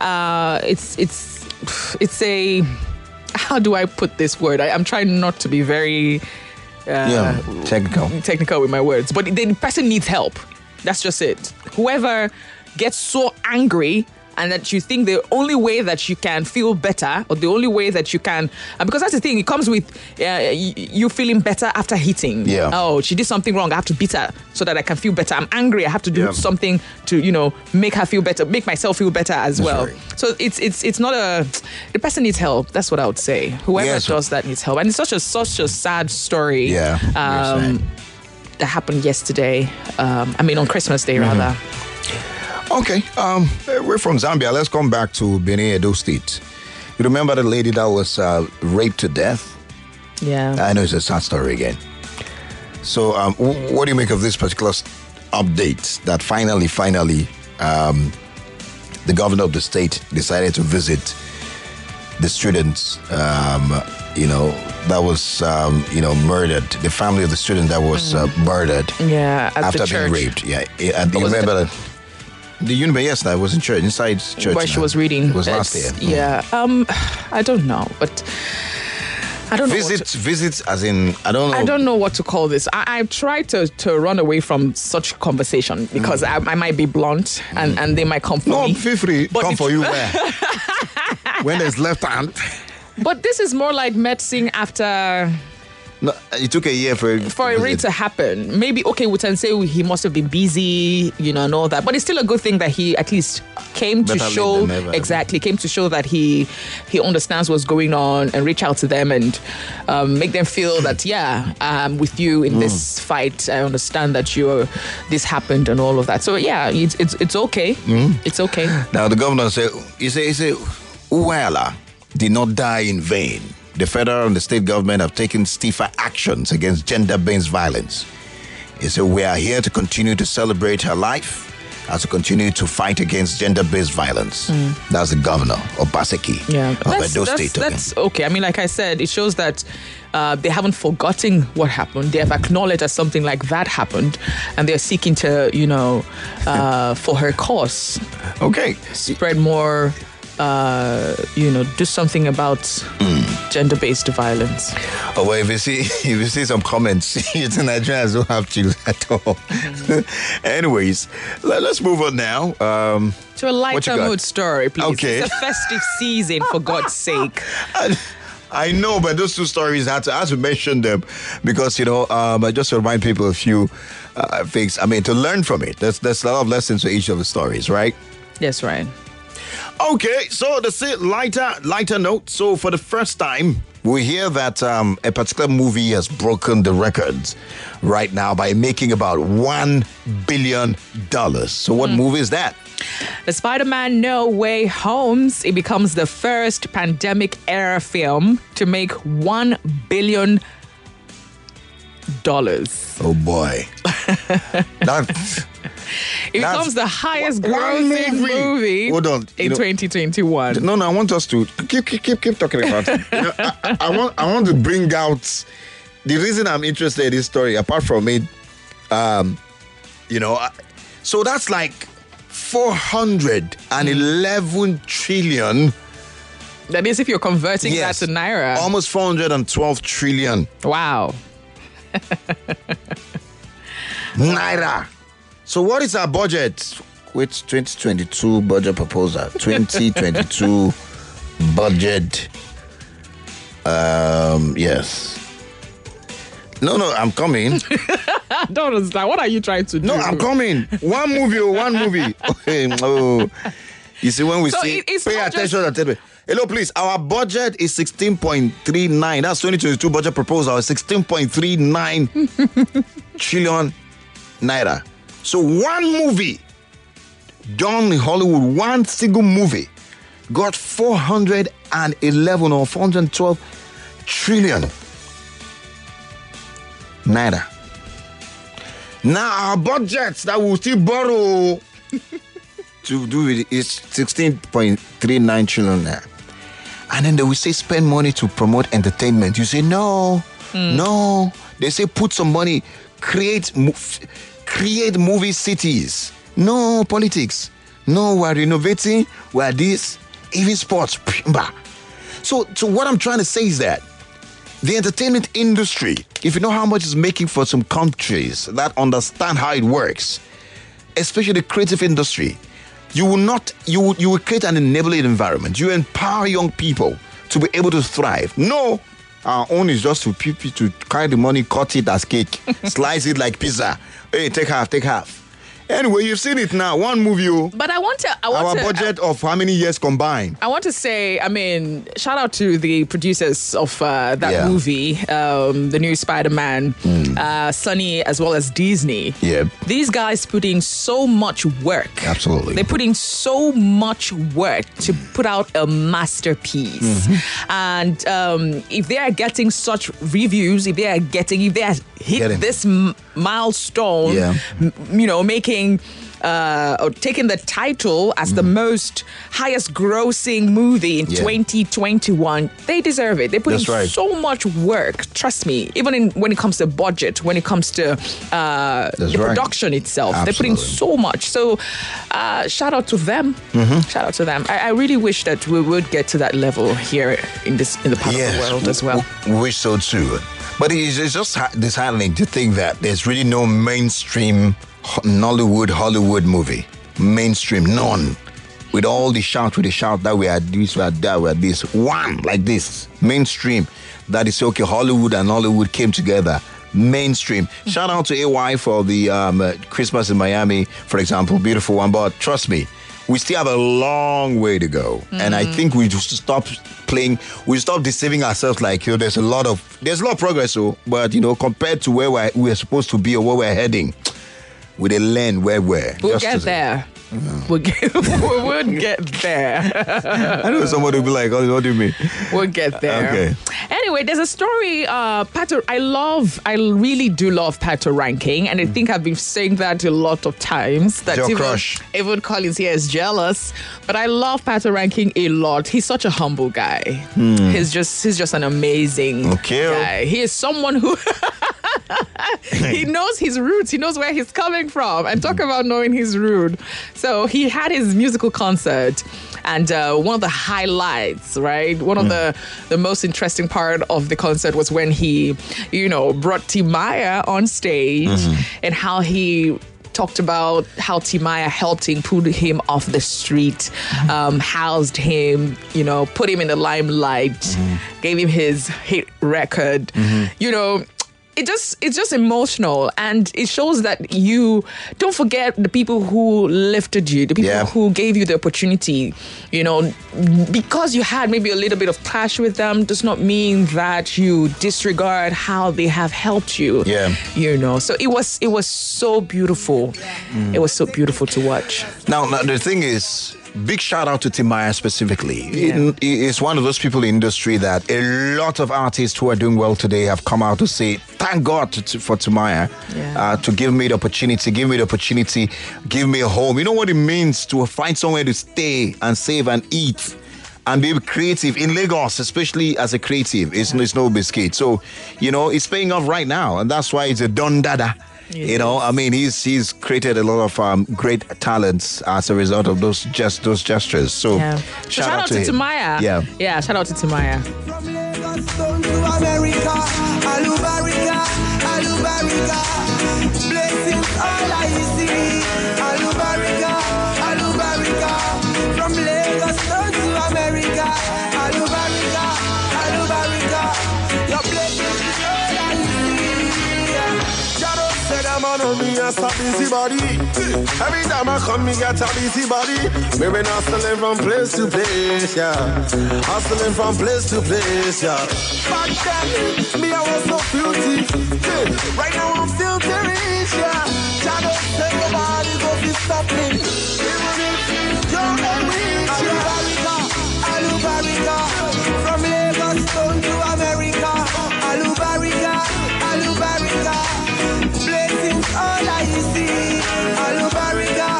how do I put this word? I'm trying not to be very technical with my words, but the person needs help. That's just it. Whoever gets so angry and that you think the only way that you can feel better, or the only way that you can, because that's the thing, it comes with you feeling better after hitting. Yeah. Oh, she did something wrong, I have to beat her so that I can feel better. I'm angry, I have to do something to, make her feel better, make myself feel better as well. Right. So it's not the person needs help. That's what I would say. Whoever does that needs help. And it's such a sad story. Yeah. That happened yesterday. On Christmas Day, rather. Okay, we're from Zambia. Let's come back to Benin, Edo State. You remember the lady that was raped to death? Yeah. I know it's a sad story again. So what do you make of this particular update that finally, the governor of the state decided to visit the students, that was, murdered. The family of the student that was murdered. Yeah, after being raped. Yeah, and you remember that. The university, yes, I was in church, inside church. Where she was reading. It was last year. Yeah. I don't know, but I don't know. Visits, as in, I don't know. I don't know what to call this. I try to run away from such conversation because I might be blunt and they might come for me. No, feel free. But come for you where? When there's left hand. But this is more like medicine after... No, it took a year for it really to happen. Maybe, okay, we can say he must have been busy, and all that. But it's still a good thing that he at least came to show, came to show that he understands what's going on and reach out to them and make them feel that, I'm with you in this fight. I understand that this happened and all of that. So, yeah, it's okay. It's okay. Now, the governor said, he said, Uwela did not die in vain. The federal and the state government have taken stiffer actions against gender-based violence. He said, we are here to continue to celebrate her life as we continue to fight against gender-based violence. That's the governor of Obaseki of Edo State. That's okay. I mean, like I said, it shows that they haven't forgotten what happened. They have acknowledged that something like that happened, and they're seeking to, for her cause. Okay. Spread more... do something about gender-based violence. Oh, well, if you see some comments, Nigerians don't have children at all. Anyways, let's move on now. To a lighter mood story, please. Okay. It's a festive season, for God's sake. I know, but those two stories, I had to mention them because, just to remind people a few things. I mean, to learn from it. There's a lot of lessons to each of the stories, right? Yes, right. Okay, so that's it. Lighter note. So for the first time, we hear that a particular movie has broken the records right now by making about $1 billion. So what movie is that? The Spider-Man No Way Home. It becomes the first pandemic-era film to make $1 billion. Oh boy. It becomes the highest grossing movie in 2021. No, I want us to keep talking about it. I want to bring out the reason I'm interested in this story, apart from it, so that's like 411 trillion. That is if you're converting that to Naira. Almost 412 trillion. Wow. Naira. So what is our budget? Which 2022 budget proposal? 2022 budget. Yes. No, I'm coming. I don't understand. What are you trying to do? No, I'm coming. One movie. Okay. Oh. You see, when we pay attention. Hello, please. Our budget is 16.39. That's 2022 budget proposal. 16.39 trillion naira. So one movie done in Hollywood, one single movie, got 411 or 412 trillion naira. Now our budgets that we'll still borrow to do it is 16.39 trillion naira. And then they will say spend money to promote entertainment. You say no. They say put some money, create movie cities. No politics. No, we're renovating. We're this. Even sports. So what I'm trying to say is that the entertainment industry, if you know how much it's making for some countries that understand how it works, especially the creative industry, you will create an enabling environment. You empower young people to be able to thrive. No, our own is just to people to carry the money, cut it as cake, slice it like pizza. Hey, take half. Anyway, you've seen it now. One movie. But I want our budget of how many years combined? I want to say, shout out to the producers of that movie, the new Spider-Man, Sony as well as Disney. Yeah. These guys put in so much work. Absolutely. They put in so much work to put out a masterpiece. And if they are getting such reviews, if they hit this milestone, making taking the title as the most highest grossing movie in 2021. They deserve it. They put in so much work. Trust me. Even when it comes to budget, when it comes to the production itself, they put in so much. So shout out to them. Shout out to them. I really wish that we would get to that level here in the part of the world as well. We wish so too. But it's just disheartening to think that there's really no mainstream Nollywood, Hollywood movie. Mainstream, none. With all the shout, that we are this, we are that, we are this. One like this, mainstream. That is okay. Hollywood and Nollywood came together. Mainstream. Shout out to AY for the Christmas in Miami, for example. Beautiful one. But trust me, we still have a long way to go. And I think we just stop playing, we stop deceiving ourselves like, there's a lot of progress, but, compared to where we're supposed to be or where we're heading, with a land where we'll get there. We'll get there. I know somebody will be like, what do you mean? We'll get there. Okay. Anyway, there's a story, Pato. I really do love Pato Ranking, and I think I've been saying that a lot of times. That even Collins here is jealous, but I love Pato Ranking a lot. He's such a humble guy. He's just an amazing guy. He is someone who he knows his roots. He knows where he's coming from. And talk about knowing his root. So he had his musical concert, and one of the highlights, right? One of the most interesting part of the concert was when he, brought Timaya on stage and how he talked about how Timaya helped him, pulled him off the street, housed him, put him in the limelight, gave him his hit record, It's just emotional, and it shows that you don't forget the people who lifted you, the people who gave you the opportunity. Because you had maybe a little bit of clash with them does not mean that you disregard how they have helped you. So it was so beautiful. It was so beautiful to watch. Now the thing is, big shout out to Timaya specifically. It's one of those people in the industry that a lot of artists who are doing well today have come out to say, thank God for Timaya to give me the opportunity, give me a home. You know what it means to find somewhere to stay and save and eat and be creative in Lagos, especially as a creative. It's no biscuit. So, it's paying off right now, and that's why it's a Don Dada. He's created a lot of great talents as a result of those gestures. So shout out to Timaya. Yeah, shout out to Timaya. Blessings all I see. From Lagos down to America. Your blessings all I see. Said I'm on me as a busy body. Every time I come, me get a busy body. Me been hustling from place to place, hustling from place to place, Back then, me I was so filthy. Right now I'm filthy rich, Shadow said your body go be stopping. Even if you're a rich, Alubarika, from Lagos down to America. Alubarika. Blessings all I see. Alubarika.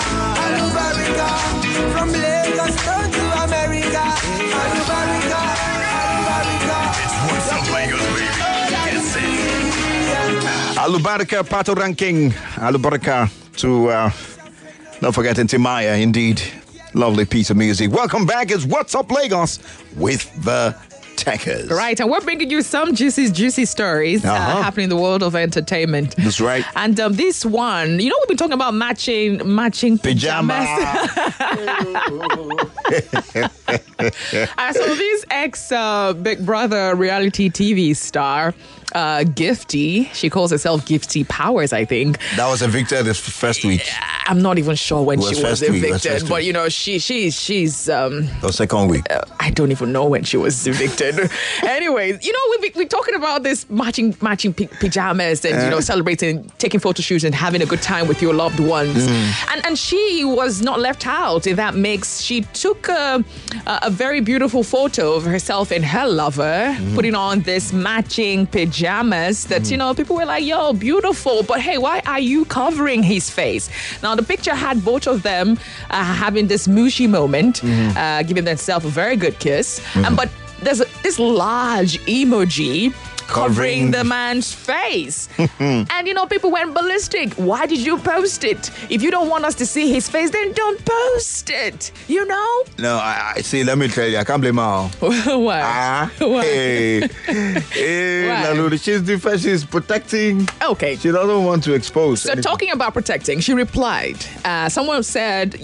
From Lagos down to America. Alubarika. It's what's up, Lagos, baby. Get set. Alubarika, Pato Ranking. Alubarika to, not forgetting Timaya, indeed. Lovely piece of music. Welcome back. It's What's Up Lagos with the Techers. Right, and we're bringing you some juicy stories happening in the world of entertainment. That's right. And this one, we've been talking about matching pajamas. So this ex-Big Brother reality TV star, Gifty, she calls herself Gifty Powers, I think. That was evicted the first week. I'm not even sure when she was evicted, but she's the second week. I don't even know when she was evicted. Anyways, we're talking about this matching pajamas and, celebrating, taking photo shoots and having a good time with your loved ones. And she was not left out in that mix. She took a very beautiful photo of herself and her lover, putting on this matching pajamas that, people were like, yo, beautiful. But hey, why are you covering his face? Now, the picture had both of them having this mushy moment, giving themselves a very good kiss. But there's this large emoji covering the man's face. And, people went ballistic. Why did you post it? If you don't want us to see his face, then don't post it. No, I see. Let me tell you, I can't blame her. Why? Why? Hey, Lalu, she's different. She's protecting. Okay. She doesn't want to expose. So, talking about protecting, she replied, someone said,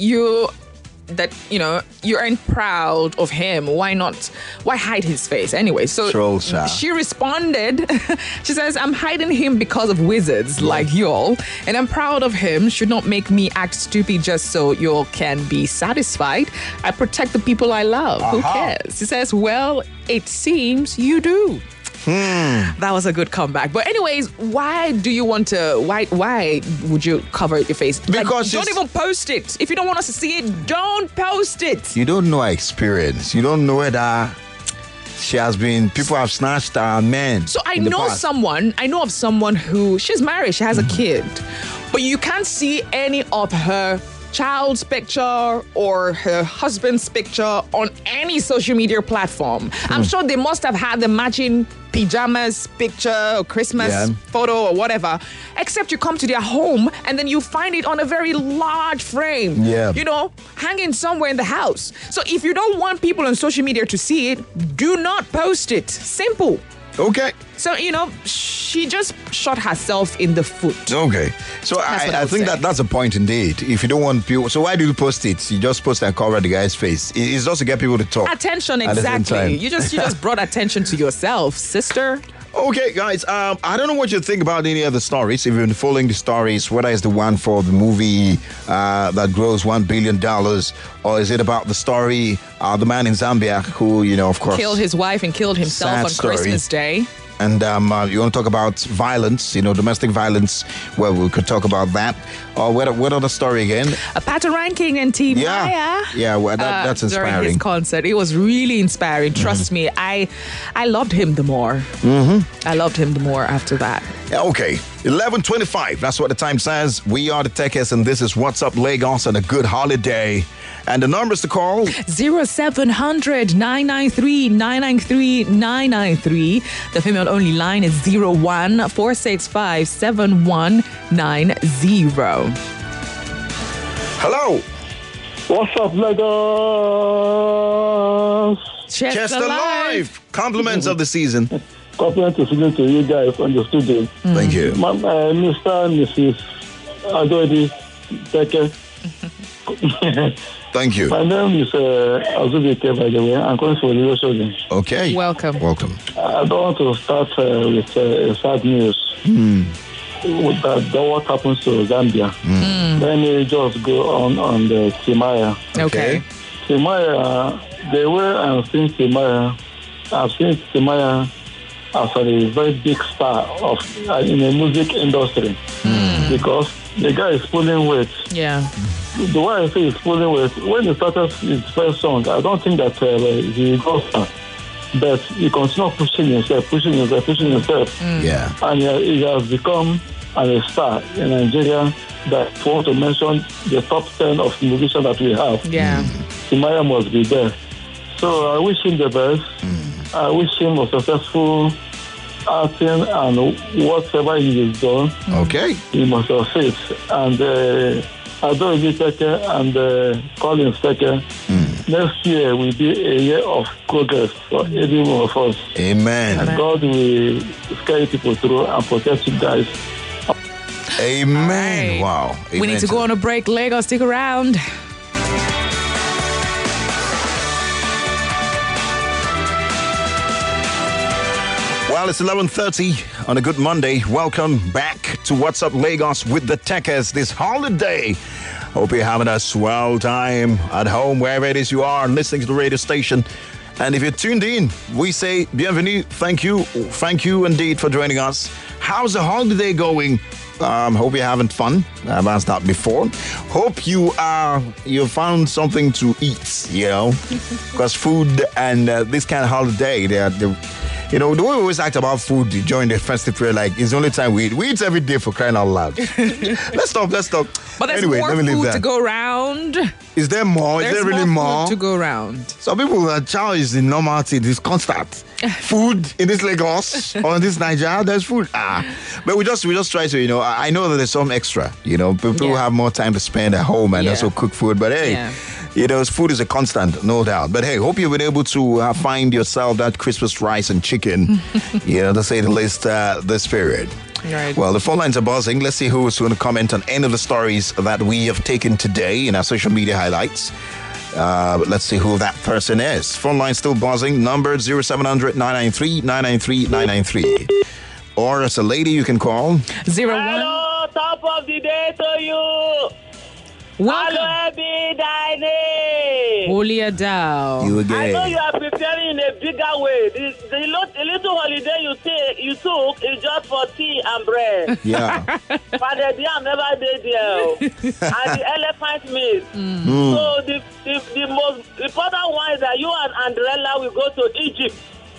you aren't proud of him. Why hide his face anyway? So she responded, she says, I'm hiding him because of wizards like y'all, and I'm proud of him. Should not make me act stupid just so y'all can be satisfied. I protect the people I love. Who cares? She says, well, it seems you do. That was a good comeback. But anyways, why would you cover your face? Because don't even post it. If you don't want us to see it, don't post it. You don't know her experience. You don't know whether people have snatched her men. So I know of someone who, she's married, she has a kid, but you can't see any of her child's picture or her husband's picture on any social media platform. I'm sure they must have had the matching pajamas picture or Christmas photo or whatever, except you come to their home and then you find it on a very large frame, hanging somewhere in the house. So if you don't want people on social media to see it, do not post it. Simple. Okay. So, she just shot herself in the foot. Okay. So I think that's a point indeed. If you don't want people, so why do you post it? You just post and cover the guy's face. It's just to get people to talk. Attention, exactly. You just brought attention to yourself, sister. Okay, guys, I don't know what you think about any other stories. If you've been following the stories, whether it's the one for the movie that grows $1 billion, or is it about the story, the man in Zambia who, of course, killed his wife and killed himself on Christmas Day. And you want to talk about violence, domestic violence, well, we could talk about that. Or what other story again? Patoranking King and T. Maya. Yeah, well, that's inspiring. During his concert. It was really inspiring. Trust me, I loved him the more. I loved him the more after that. Okay, 11:25. That's what the time says. We are the Techers, and this is What's Up Lagos on a good holiday. And the numbers to call? 0700 993 993 993. The female only line is 01 465 7190. Hello. What's up, Lagos? Chester Live. Compliments of the season. Compliments of the season to you guys on the studio. Thank you. Mr. and Mrs. Adodi Tekke. Thank you. My name is Azubike, by the way. I'm calling for the show. Okay. Welcome. I don't want to start with sad news. With what happens to Zambia. Let me just go on the Timaya. Okay. Timaya, the way I've seen Timaya as a very big star in the music industry. Because the guy is pulling weight. Yeah. The way I say he's pulling weight, when he started his first song, I don't think that he goes far. But he continues pushing himself. Yeah. And he has become a star in Nigeria that want to mention the top 10 of musicians that we have. Yeah. Timaya must be there. So I wish him the best. I wish him a successful acting and whatever he has done. Okay. He must succeed. And Adori Tekke and Collins Tekke, next year will be a year of progress for every one of us. Amen. And God will carry people through and protect you guys. Amen. Right. Wow. Amen. We need to go on a break. Lagos, stick around. Well, it's 11:30 on a good Monday. Welcome back to What's Up Lagos with the Techers this holiday. Hope you're having a swell time at home, wherever it is you are, listening to the radio station. And if you're tuned in, we say bienvenue. Thank you indeed for joining us. How's the holiday going? Hope you're having fun. I've asked that before. Hope you found something to eat, because food and this kind of holiday, the way we always act about food during the festive period, like it's the only time we eat. We eat every day, for crying out loud. Let's stop. But there's anyway, more let me leave food that. to go around. Is there more? There's is there really more? Food to go around. Some people are challenged in normality. This constant food in this Lagos or in this Nigeria. There's food. But we just try to, I know that there's some extra. People who have more time to spend at home and also cook food. But hey. Food is a constant, no doubt. But hey, hope you've been able to find yourself that Christmas rice and chicken, to say the least, this period. Right. Well, the phone lines are buzzing. Let's see who is going to comment on any of the stories that we have taken today in our social media highlights. Let's see who that person is. Phone line still buzzing. Number 0700 993 993 993. Or as a lady, you can call 01. Hello, top of the day to you. Welcome. Hello, happy dining. Holy Adao. You again. I know you are preparing in a bigger way. The little holiday you took is just for tea and bread. Yeah. But the day I'm never did there. And the elephant meat. So the most important one is that you and Andrella will go to Egypt.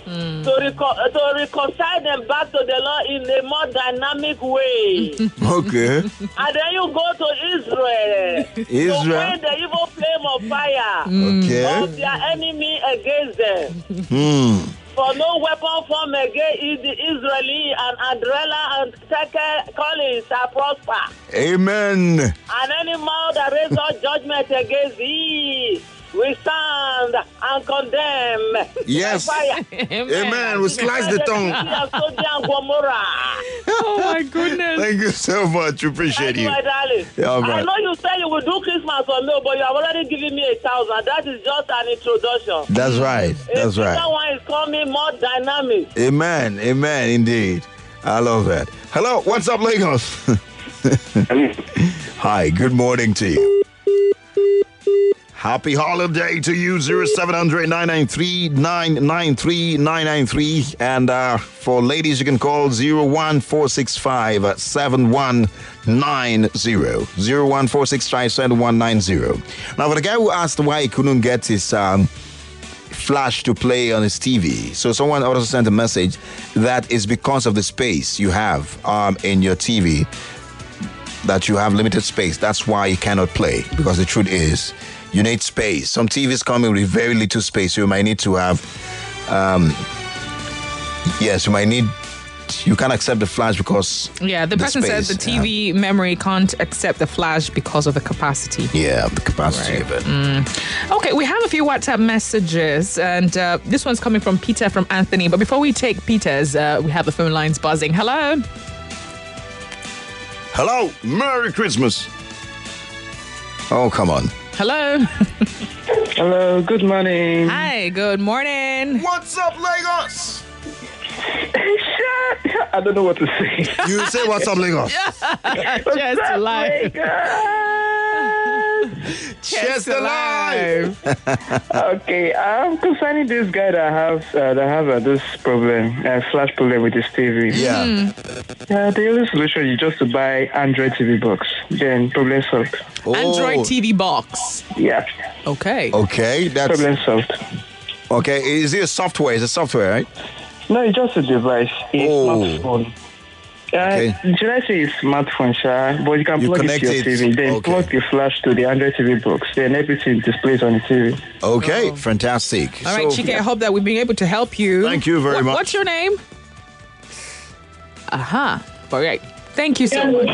To reconcile them back to the law in a more dynamic way. Okay. And then you go to Israel. To burn the evil flame of fire of their enemy against them. For no weapon formed against the Israeli and Andrella and Teke Collins shall prosper. Amen. And any mouth that raises all judgment against thee, we stand and condemn. Yes. Amen. We slice the tongue. Oh my goodness. Thank you so much. We appreciate you. My darling. Yeah, I know you said you will do Christmas for me, but you have already given me 1,000. That is just an introduction. That's right. That's right. That one is coming more dynamic. Amen. Amen. Indeed. I love that. Hello. What's up, Lagos? Hi. Good morning to you. Happy holiday to you, 0700 993 993 993. And for ladies, you can call 01465 7190. 01465 7190. Now, for the guy who asked why he couldn't get his flash to play on his TV, so someone also sent a message that is because of the space you have in your TV, that you have limited space. That's why you cannot play, because the truth is, you need space. Some TVs come in with very little space. You might need to have, you can't accept the flash because the person says the TV memory can't accept the flash because of the capacity. Yeah, the capacity of it. Okay, we have a few WhatsApp messages, and this one's coming from Peter from Anthony. But before we take Peter's, we have the phone lines buzzing. Hello. Hello. Merry Christmas. Oh, come on. Hello. Hello, good morning. Hi, good morning. What's up, Lagos? I don't know what to say. You say what's up, Lagos? Cheers to life. Cheers to life. Okay, concerning this guy that have this problem, flash problem with his TV. Yeah. The only solution is just to buy Android TV box. Then problem solved. Android TV box. Yeah. Okay. Okay, that's problem solved. Okay, is it a software? It's a software, right? No, it's just a device. A smartphone. Should I say it's smartphone, but you can plug it to your TV, then plug the flash to the Android TV box, then everything displays on the TV. Okay, fantastic. All right, Chike, I hope that we've been able to help you. Thank you very much. What's your name? All right. Thank you so much.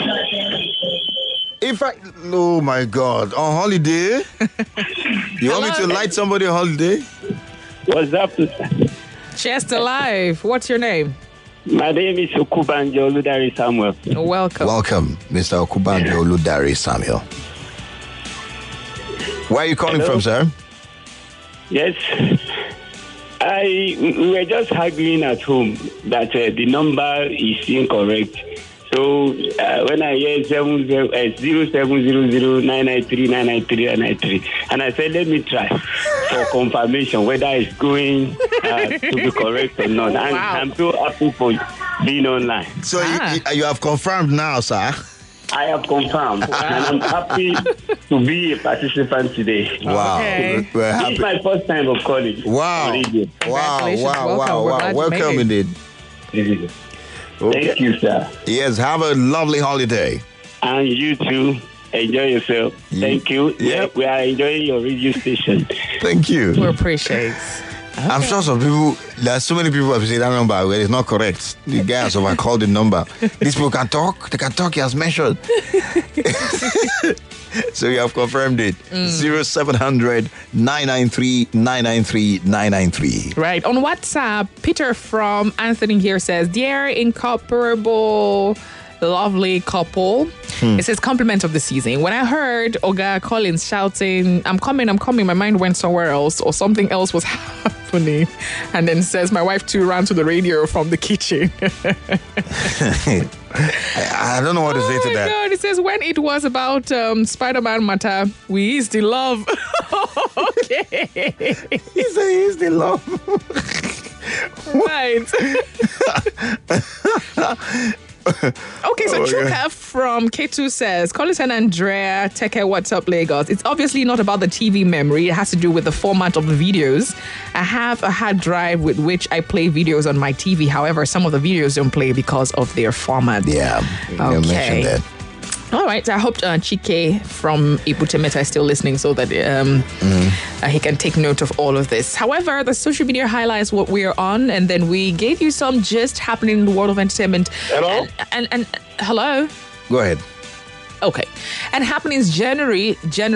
Oh my God, on holiday? You want me to light somebody on holiday? What's up? Cheers to life. What's your name? My name is Okubanjo Oludari Samuel. Welcome. Welcome, Mr. Okubanjo Oludari Samuel. Where are you calling from, sir? Yes. We were just arguing at home that the number is incorrect. So when I hear 0700-993-993, and I said, let me try for confirmation whether it's going to be correct or not. And I'm so happy for being online. So you have confirmed now, sir? I have confirmed, and I'm happy to be a participant today. Wow. Okay. We're happy. It's my first time of calling. Wow. Welcome indeed. Okay. Thank you, sir. Yes, have a lovely holiday. And you too. Enjoy yourself. Thank you. Yep. We are enjoying your radio station. Thank you. We appreciate. Okay. I'm sure some people, there's so many people have said that number where it's not correct. The guys have called the number. These people can talk. They can talk, he has mentioned. So you have confirmed it. 0700-993-993-993. Right. On WhatsApp, Peter from Anthony here says, Dear incomparable, lovely couple. It says compliment of the season. When I heard Oga Collins shouting, I'm coming, my mind went somewhere else, or something else was happening. And then says, my wife too ran to the radio from the kitchen. I don't know what to say to that. God. It says, when it was about Spider-Man matter, we eased the love. Okay. He said he eased the love. Right. Okay, so Chuka from K2 says, Collins and Andrea, Teke, what's up, Lagos? It's obviously not about the TV memory. It has to do with the format of the videos. I have a hard drive with which I play videos on my TV. However, some of the videos don't play because of their format. Yeah, you mentioned that. All right, I hope Chike from Ibutemeta is still listening so that he can take note of all of this. However, the social media highlights what we're on, and then we gave you some gist happening in the world of entertainment. Hello? And hello? Go ahead. Okay. And happenings generally,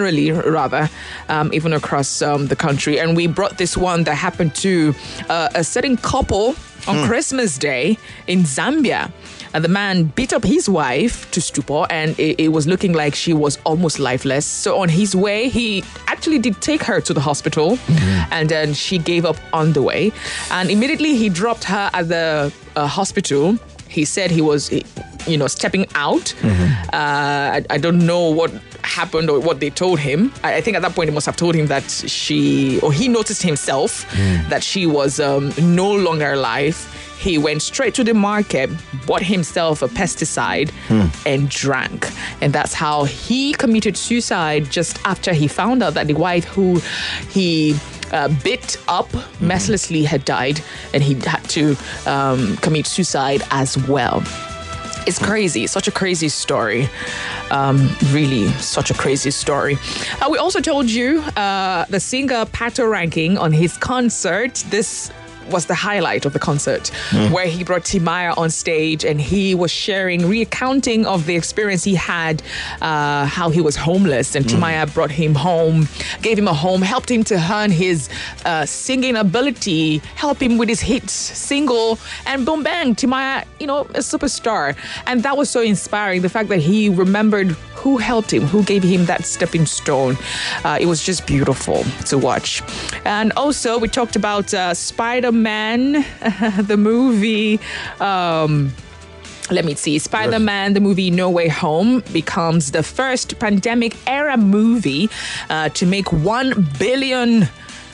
even across the country. And we brought this one that happened to a certain couple on Christmas Day in Zambia. The man beat up his wife to stupor, and it was looking like she was almost lifeless. So on his way, he actually did take her to the hospital, and then she gave up on the way. And immediately he dropped her at the hospital. He said he was, stepping out. I don't know what happened or what they told him. I think at that point, they must have told him that he noticed himself that she was no longer alive. He went straight to the market, bought himself a pesticide, and drank. And that's how he committed suicide just after he found out that the wife who he bit up mercilessly had died, and he had to commit suicide as well. It's crazy. Such a crazy story. Really, such a crazy story. We also told you the singer Pato Ranking on his concert. This was the highlight of the concert, where he brought Timaya on stage and he was recounting of the experience he had, how he was homeless, and Timaya brought him home, gave him a home, helped him to hone his singing ability, helped him with his hit single, and boom bang, Timaya, a superstar. And that was so inspiring, the fact that he remembered who helped him, who gave him that stepping stone. It was just beautiful to watch. And also, we talked about Spider-Man, the movie. Let me see. Spider-Man, the movie No Way Home, becomes the first pandemic-era movie to make $1 billion,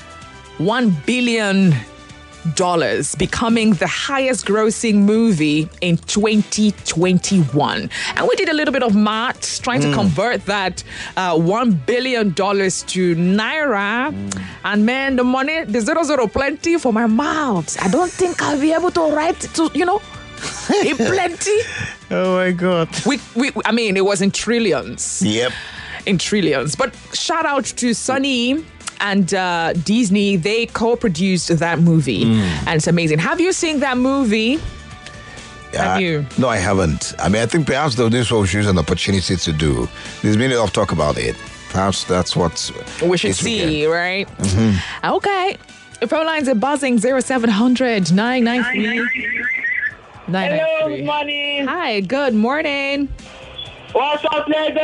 becoming the highest grossing movie in 2021. And we did a little bit of math, trying to convert that $1 billion to Naira. And man, the money, the zero plenty for my mouth. I don't think I'll be able to write to, in plenty. Oh my God. I mean, it was in trillions. Yep. In trillions. But shout out to Sonny and Disney. They co-produced that movie, and it's amazing. Have you seen that movie? Have you? No, I haven't. I mean, I think perhaps this will choose an opportunity to do. There's been enough talk about it. Perhaps that's what we should see, right? Okay. The phone lines are buzzing. 0700 993 Hello, good morning. Hi, good morning. What's up, Lagos?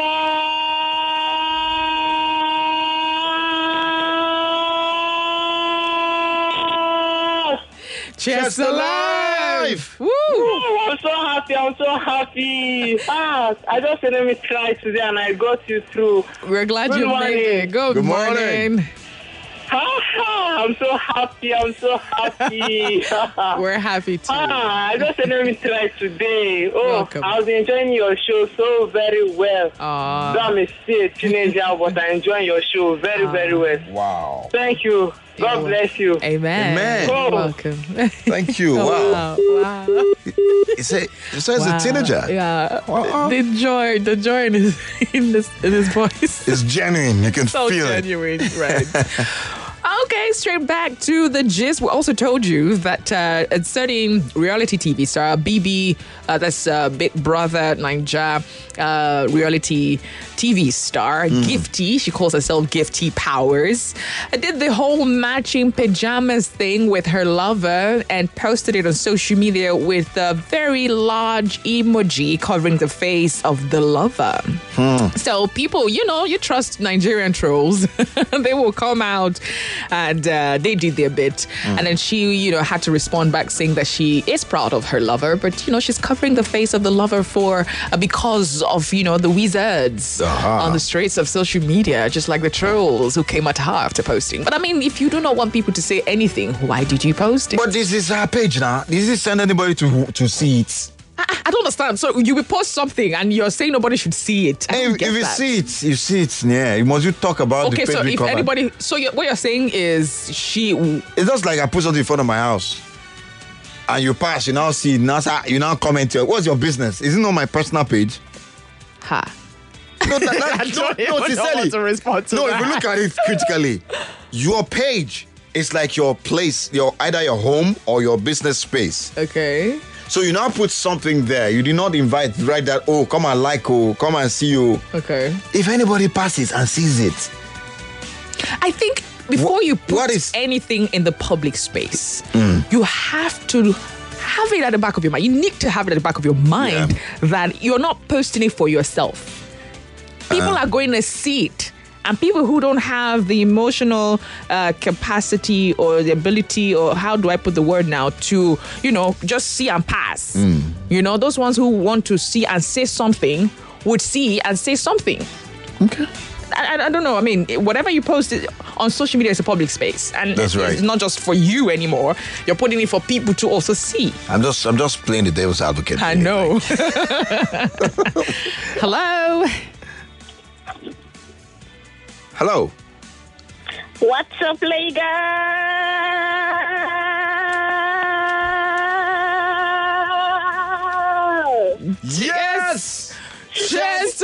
Cheers to life. life. Woo! I'm so happy. I just said, let me try today, and I got you through. We're glad you made it. Good morning. I'm so happy. We're happy too. I just said, let me try today. Welcome. I was enjoying your show so very well. Though I'm a teenager, but I enjoy your show very, very well. Wow. Thank you. God bless you. Amen. You're welcome. Thank you. Wow. He says it's a teenager. Yeah. The joy in his voice. It's genuine. You can so feel genuine, right? Okay, straight back to the gist. We also told you that a certain reality TV star, BB, that's Big Brother Naija reality TV star, Gifty, she calls herself Gifty Powers, did the whole matching pajamas thing with her lover and posted it on social media with a very large emoji covering the face of the lover. So people, you trust Nigerian trolls. They will come out and they did their bit. And then she, had to respond back saying that she is proud of her lover, but, she's covering the face of the lover because of, the wizards on the streets of social media, just like the trolls who came at her after posting. But I mean, if you do not want people to say anything, why did you post it? But this is her page now. Does it send anybody to see it? I don't understand. So you will post something and you're saying nobody should see it. If you see it, yeah. Must you talk about the page? Okay, so if anybody... So what you're saying is It's just like I put something in front of my house. And you pass, you now see it, you now comment, what's your business? Is it not my personal page? Ha. No, I don't want to respond to that. If you look at it critically, your page is like your place, either your home or your business space. Okay. So you now put something there. You did not write that, come and come and see you. Okay. If anybody passes and sees it. I think before you put anything in the public space, you have to have it at the back of your mind. You need to have it at the back of your mind that you're not posting it for yourself. People are going to see it. And people who don't have the emotional capacity or the ability, or how do I put the word now, to, just see and pass. Those ones who want to see and say something would see and say something. Okay. I don't know. I mean, whatever you post on social media is a public space. And that's right. It's not just for you anymore. You're putting it for people to also see. I'm just playing the devil's advocate. I know. Hello. Hello. What's up, Lagos? Yes! Chest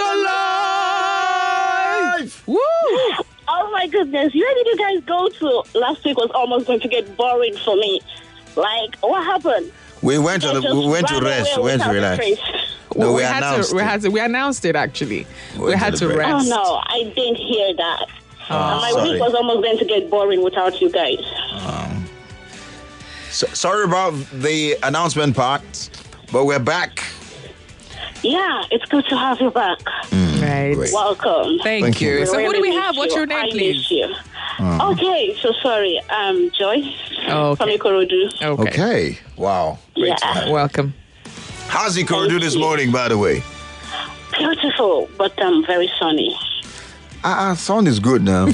alive! Woo! Oh my goodness. Where did you guys go to? Last week was almost going to get boring for me. Like, what happened? We went to rest. We went to relax. No, we announced it actually. We had to rest. Oh no, I didn't hear that. My sorry. week was almost going to get boring without you guys. Sorry about the announcement part, but we're back. Yeah, it's good to have you back. Right. Welcome. Thank you. So Really what do we miss have? What's you. your name, I please? miss you. Okay, so sorry. Joyce from Ikorodu. Okay. Wow. Great to have you. Welcome. How's Ikorodu this morning, by the way? Beautiful, but very sunny. Sun is good now.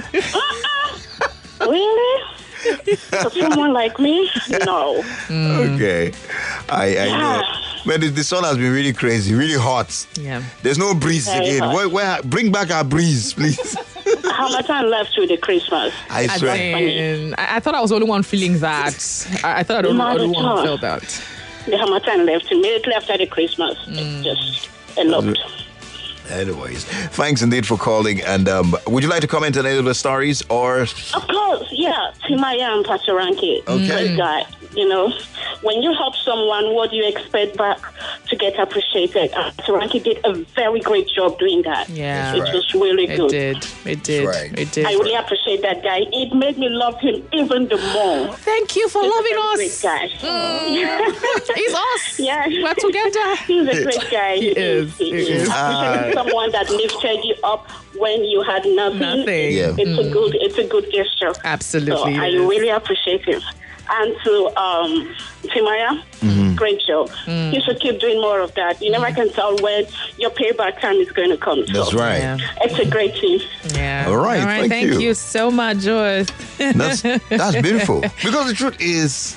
Really? For someone like me? No. Okay. I know. But the sun has been really crazy, really hot. Yeah. There's no breeze Very again. hot. Bring back our breeze, please. How much time left with the Christmas? I swear. I thought I was the only one feeling that. I thought I was the only one who felt that. The Hamatan left immediately after the Christmas. It just eloped. Anyways, thanks indeed for calling. And would you like to comment on any of the stories or? Of course, yeah. Timaya and Patoranki. Okay. Great guy. When you help someone, what do you expect back to get appreciated? Patoranki did a very great job doing that. Yeah. It was really good. It did. Right. It did. I really appreciate that guy. It made me love him even the more. Thank you for loving us. Great guy. He's us. Yeah. We're together. He's a great guy. He is. Appreciating someone that lifted you up when you had nothing. Yeah. It's a good gesture. Absolutely. So I really appreciate him. and to Timaya. Great show. You should keep doing more of that. You never can tell when your payback time is going to come. That's right. Yeah. It's a great team. Yeah. All right. Thank you so much, Joyce. That's beautiful. Because the truth is,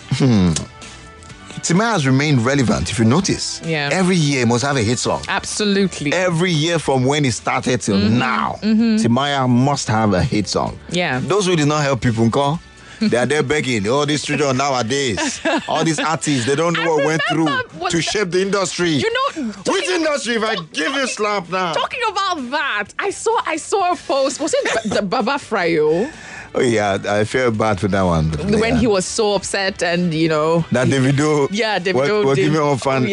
Timaya has remained relevant, if you notice. Yeah. Every year must have a hit song. Absolutely. Every year from when it started till now, Timaya must have a hit song. Yeah. Those who did not help people, they are there begging. All these children nowadays, all these artists, they don't know what went through to shape the industry. You know, which industry? If I give you a slap now. Talking about that, I saw a post. Was it the Baba Frayo? Oh yeah, I feel bad for that one. When he was so upset, and that Davido, was giving offers.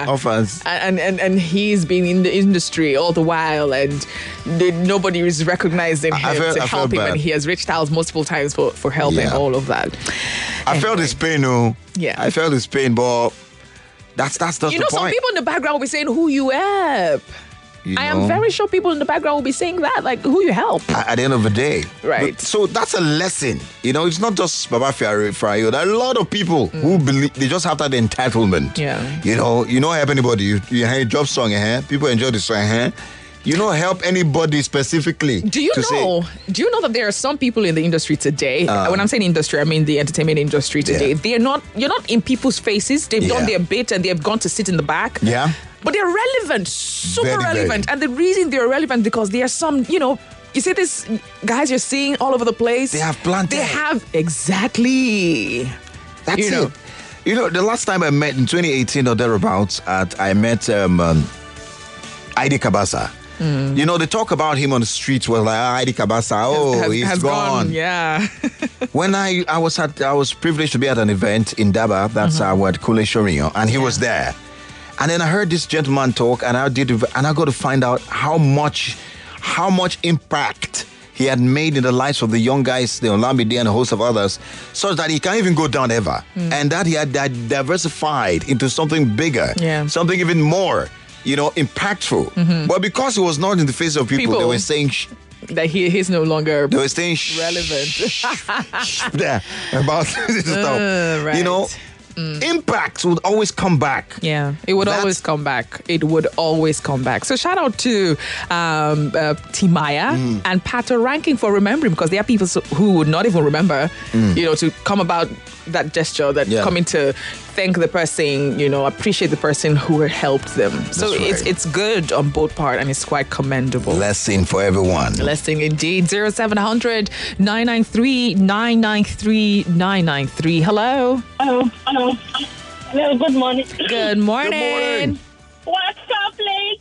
and he's been in the industry all the while, and nobody is recognizing him to help him, and he has reached out multiple times for help and all of that. I felt his pain, Yeah, I felt his pain, but that's the point. Some people in the background will be saying, "Who you help?" I am very sure people in the background will be saying that, like, who you help. At the end of the day. Right. So that's a lesson. It's not just Baba Frayo. There are a lot of people who believe they just have that entitlement. Yeah. You don't help anybody. You hear a job song, people enjoy the song, You don't help anybody specifically. Do you know that there are some people in the industry today? When I'm saying industry, I mean the entertainment industry today. You're not in people's faces. They've done their bit and they've gone to sit in the back. Yeah. But they're relevant, super Very, relevant. And the reason they're relevant because there are some, you see these guys you're seeing all over the place. They have planted. They have, exactly. That's it. The last time I met in 2018 or thereabouts, I met Heidi Kabasa. They talk about him on the streets. Was like, Heidi Kabasa, he's gone. Yeah. When I was privileged to be at an event in Daba, that's what Kule Shorinyo, and he was there. And then I heard this gentleman talk, and I got to find out how much impact he had made in the lives of the young guys, the Olamide and a host of others, such that he can't even go down ever, and that he had diversified into something bigger, something even more, impactful. But because he was not in the face of people they were saying that he's no longer they were saying relevant about this stuff. Right. Impact would always come back. Yeah, it would always come back. It would always come back. So shout out to Timaya and Pato Ranking for remembering, because there are people who would not even remember, to come about that gesture, coming to thank the person, appreciate the person who helped them. So it's good on both parts, and it's quite commendable. Lesson for everyone. Lesson indeed. 0700 993 993 993. Hello. Hello. Good morning. Good morning. What's up,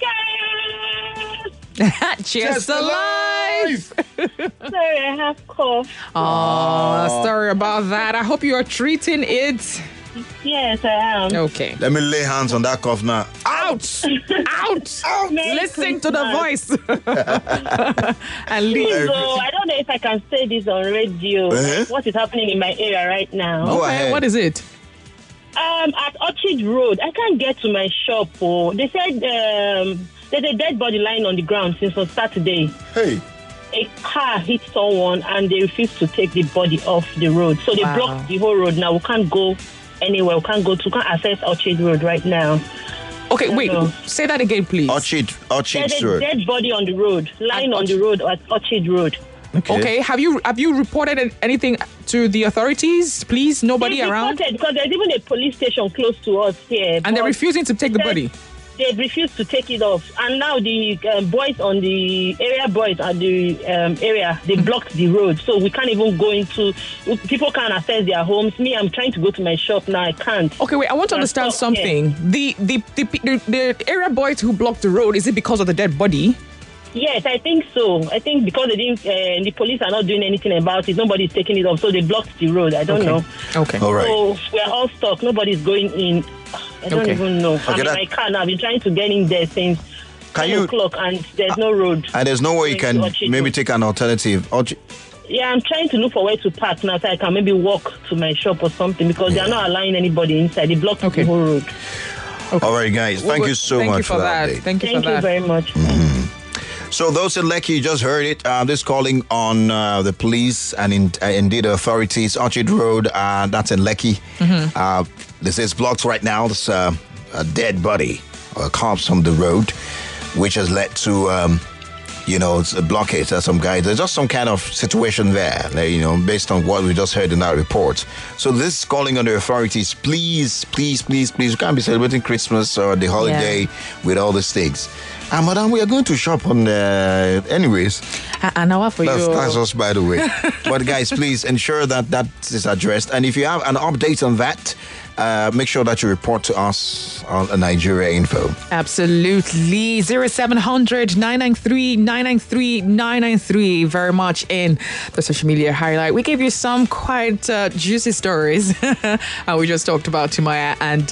Lakers? Cheers to life. Sorry, I have cough. Oh, sorry about that. I hope you are treating it. Yes, I am. Okay. Let me lay hands on that cough now. Out! Out! Listen to the voice. And leave. I don't know if I can say this on radio. What is happening in my area right now? Go ahead. What is it? At Orchard Road, I can't get to my shop. They said there's a dead body lying on the ground since on Saturday. Hey. A car hit someone and they refused to take the body off the road. So they blocked the whole road. Now we can't go anywhere. We can't access Orchard Road right now. Okay, wait. Say that again, please. Orchard There's Road. a dead body on the road, lying on the road at Orchard Road. Okay. Have you reported anything to the authorities? Please, nobody around. Because there's even a police station close to us here. And they're refusing to take the body. They refused to take it off, and now the boys at the area, they blocked the road, so we can't even go into. People can't access their homes. Me, I'm trying to go to my shop now. I can't. Okay, wait. I want to understand something. The area boys who blocked the road, is it because of the dead body? Yes, I think so. I think because they didn't, the police are not doing anything about it. Nobody's taking it off, so they blocked the road. I don't know. Okay. All right. So we're all stuck. Nobody's going in. I don't even know. I'm in my car now. I've been trying to get in there since 10 o'clock, and there's no road. And there's no way you can maybe take an alternative. Yeah, I'm trying to look for where to park now so I can maybe walk to my shop or something, because they're not allowing anybody inside. They blocked the whole road. Okay. All right, guys. Thank you so much for that. Thank you very much. So those in Lekki, you just heard it. This calling on the police and indeed the authorities. Orchard Road, that's in Lekki. This is blocked right now. There's a dead body, a corpse on the road, which has led to, it's a blockade. There's some guys. There's just some kind of situation there, based on what we just heard in our report. So this calling on the authorities, please, you can't be celebrating Christmas or the holiday with all these things. Madam, we are going to shop on anyways. An hour for you. That's us, by the way. But guys, please ensure that is addressed. And if you have an update on that, make sure that you report to us on Nigeria Info. Absolutely. 0700 993 993 993. Very much in the social media highlight. We gave you some quite juicy stories. We just talked about Timaya and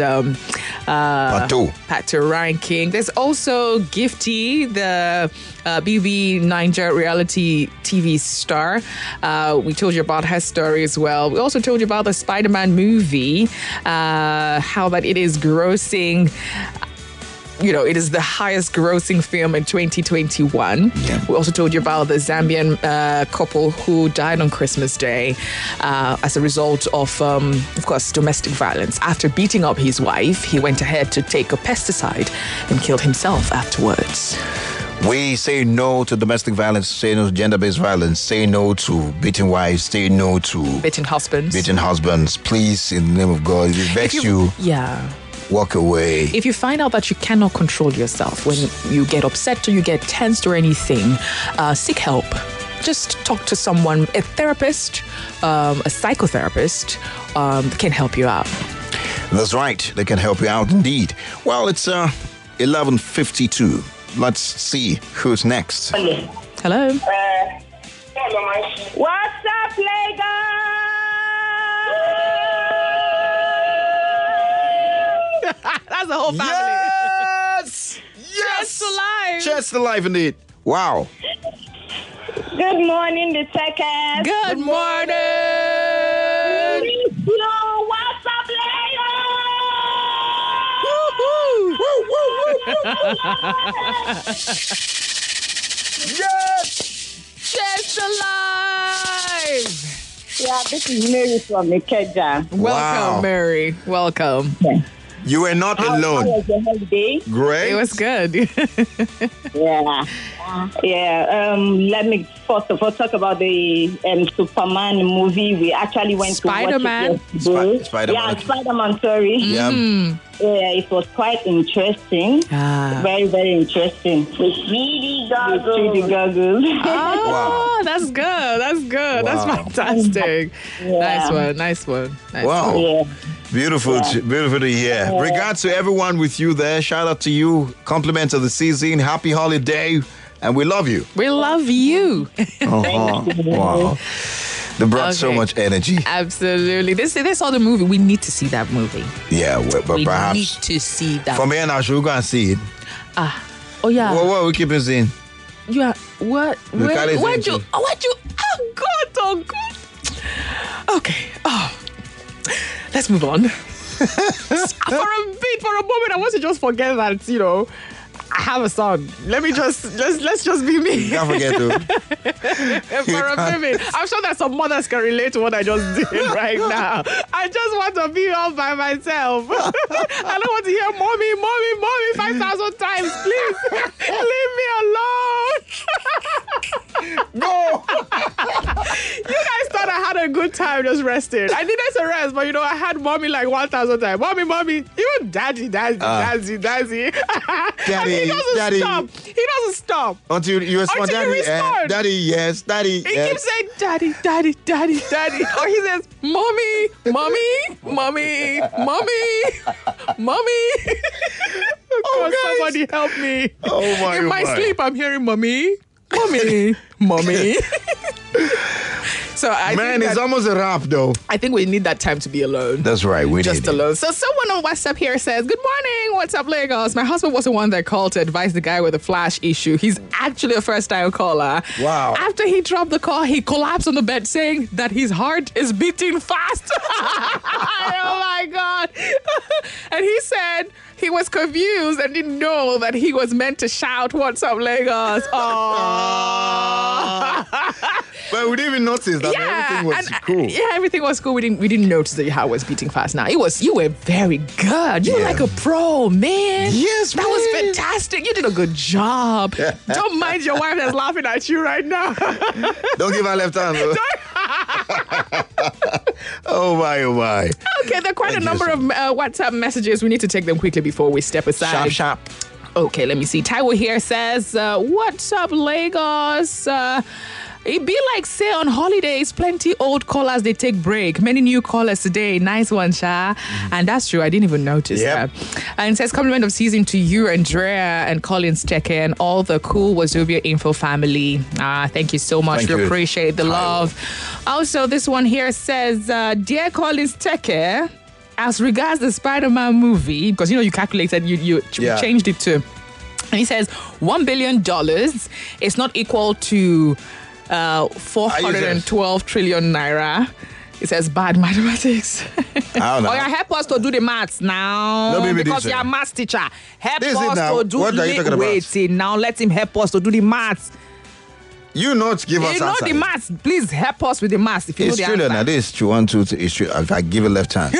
Patu ranking. There's also Gifty, the BB Niger reality TV star. We told you about her story as well. We also told you about the Spider-Man movie, how that it is grossing. It is the highest grossing film in 2021. Yeah. We also told you about the Zambian couple who died on Christmas Day as a result of course, domestic violence. After beating up his wife, he went ahead to take a pesticide and killed himself afterwards. We say no to domestic violence, say no to gender-based violence, say no to beating wives, say no to beating husbands. Please, in the name of God, if it vexes you, walk away. If you find out that you cannot control yourself when you get upset or you get tensed or anything, seek help. Just talk to someone, a therapist, a psychotherapist can help you out. That's right. They can help you out indeed. Well, it's 11:52. Let's see who's next. Hello. What's up, Lagos? That's the whole family. Yes! Cheers to life. Cheers to life, indeed. Wow. Good morning, the second. Good morning. What's up, Yes! Cheers to life. Yeah, this is Mary from Ikeja. Welcome, Mary. Welcome. Yeah. You were not alone. How was your holiday? Great. It was good. Let me first of all talk about the Superman movie. We actually went Spider-Man. to watch it yesterday. Spider-Man. Spider-Man, sorry. Yeah. Yeah, it was quite interesting. Very, very interesting. With 3D goggles. Wow. That's good. Wow. That's fantastic. Yeah. Nice one. Wow. Yeah. Beautiful to hear. Regards to everyone with you there. Shout out to you. Compliments of the season. Happy holiday. And we love you. We love you. Wow. They brought so much energy. Absolutely. They saw the movie. We need to see that movie. Yeah, but perhaps. We need to see that. From here now, should we go and see it? Oh, yeah. What we keep seeing? Yeah. What? Where'd you? Oh, God. Okay. Oh. Let's move on. For a moment, I want to just forget that, I have a son. Let's just be me. Can't forget to. For a minute. I'm sure that some mothers can relate to what I just did right now. I just want to be all by myself. I don't want to hear mommy 5,000 times. Please leave me alone. No. You guys thought I had a good time just resting. I needed to rest, but I had mommy like 1,000 times. Mommy, even daddy. He doesn't stop. Until you respond, daddy, daddy, yes, daddy. He keeps saying, daddy. Or he says, mommy. Oh, somebody help me. Oh, my God. In my sleep, I'm hearing mommy. So it's almost a wrap, though. I think we need that time to be alone. That's right. We just need alone. So someone on WhatsApp here says, "Good morning. What's up, Lagos? My husband was the one that called to advise the guy with the flash issue. He's actually a first-time caller. Wow. After he dropped the call, he collapsed on the bed, saying that his heart is beating fast. Oh my God! And he said he was confused and didn't know that he was meant to shout, "What's up, Lagos?" Oh. But we didn't even notice that everything was cool. Yeah, everything was cool. We didn't notice that your heart was beating fast. Now you were very good. You were like a pro, man. Yes, that was fantastic. You did a good job. Don't mind your wife that's laughing at you right now. Don't give her left hand. Oh my. Okay, there are quite a number of WhatsApp messages. We need to take them quickly before we step aside. Sharp. Okay, let me see. Taiwo here says, "What's up, Lagos? It be like, say, on holidays, plenty old callers, they take break. Many new callers today. Nice one, Sha." And that's true. I didn't even notice that. And it says, "Compliment of season to you, Andrea, and Collins Teke, and all the cool Wazobia Info family." Thank you so much. We appreciate the love. Also, this one here says, "Dear Collins Teke, as regards the Spider-Man movie," because, you calculated, you changed it to, and he says, $1 billion is not equal to 412 trillion naira. It says bad mathematics. I don't know. Oh, yeah, help us to do the maths now. No, because you're a maths teacher. Help us to do what are you talking about? Wait, now let him help us to do the maths. You not give us answer. You know the maths. Please help us with the maths. If you know the answer. Now this is true. 1, 2, 3. It's true. If I give a left hand.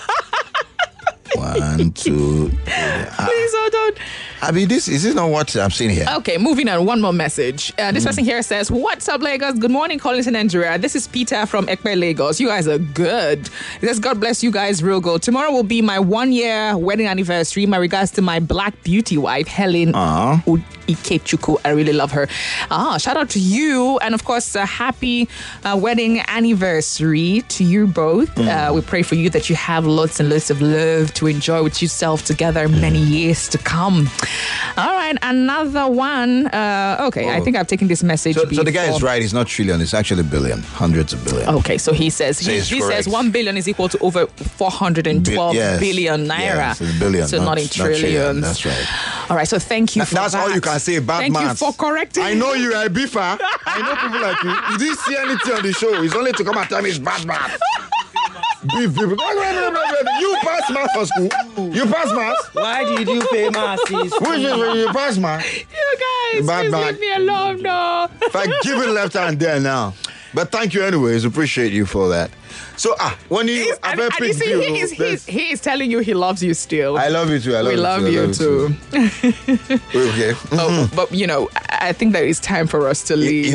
1, 2, 3. Please hold on. I mean, is this not what I'm seeing here? Okay, moving on. One more message. This person here says, "What's up, Lagos? Good morning, Collins and Andrea. This is Peter from Ekpe, Lagos. You guys are good. He says, God bless you guys real good. Tomorrow will be my 1-year wedding anniversary. My regards to my Black beauty wife, Helen Ikechuku. I really love her. Shout out to you. And of course, a happy wedding anniversary to you both. We pray for you that you have lots and lots of love to enjoy with yourself together many years to come." All right, another one. I think I've taken this message before. So the guy is right. It's not trillion. It's actually billion. Hundreds of billion. Okay, so he says he says 1 billion is equal to over 412 billion naira. Yes, it's billion. So not in trillions. That's right. All right, so thank you for That's that. all you can say. Bad Thank man. you for correcting. I know you are a beefer. I know people like you. You didn't see anything on the show. It's only to come and tell me it's bad man. Beef people. You pass maths for school. You pass maths. Why did you pay maths? Which is when you pass maths. You guys, please leave me alone, no. If I give it left hand there now. But thank you anyways. Appreciate you for that. So, when you he is telling you he loves you still. I love you too. We love you too. Okay. But I think that it's time for us to leave.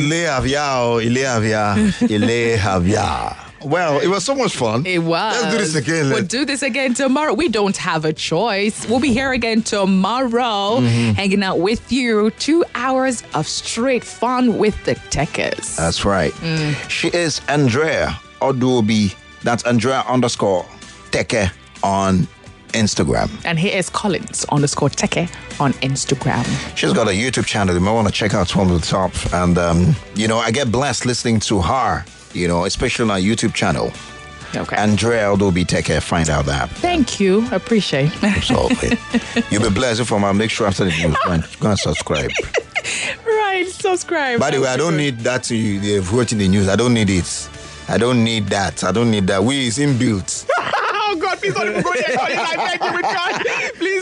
Well, it was so much fun. It was. Let's do this again. We'll do this again tomorrow. We don't have a choice. We'll be here again tomorrow, hanging out with you. 2 hours of straight fun with the Tekers. That's right. She is Andrea Oduobi. That's Andrea_Teke on Instagram. And he is Collins_Teke on Instagram. She's got a YouTube channel. You might want to check out from the top. And, I get blessed listening to her. Especially on our YouTube channel. Okay. Andrea Oduobi Teke, find out that. Thank you. Appreciate it. Absolutely. You'll be blessed from our. Make sure after the news, go and subscribe. Right, subscribe. By the way, I don't need that they've watching the news. I don't need it. I don't need that. We is inbuilt. Oh God, please don't even go there. I beg you with God.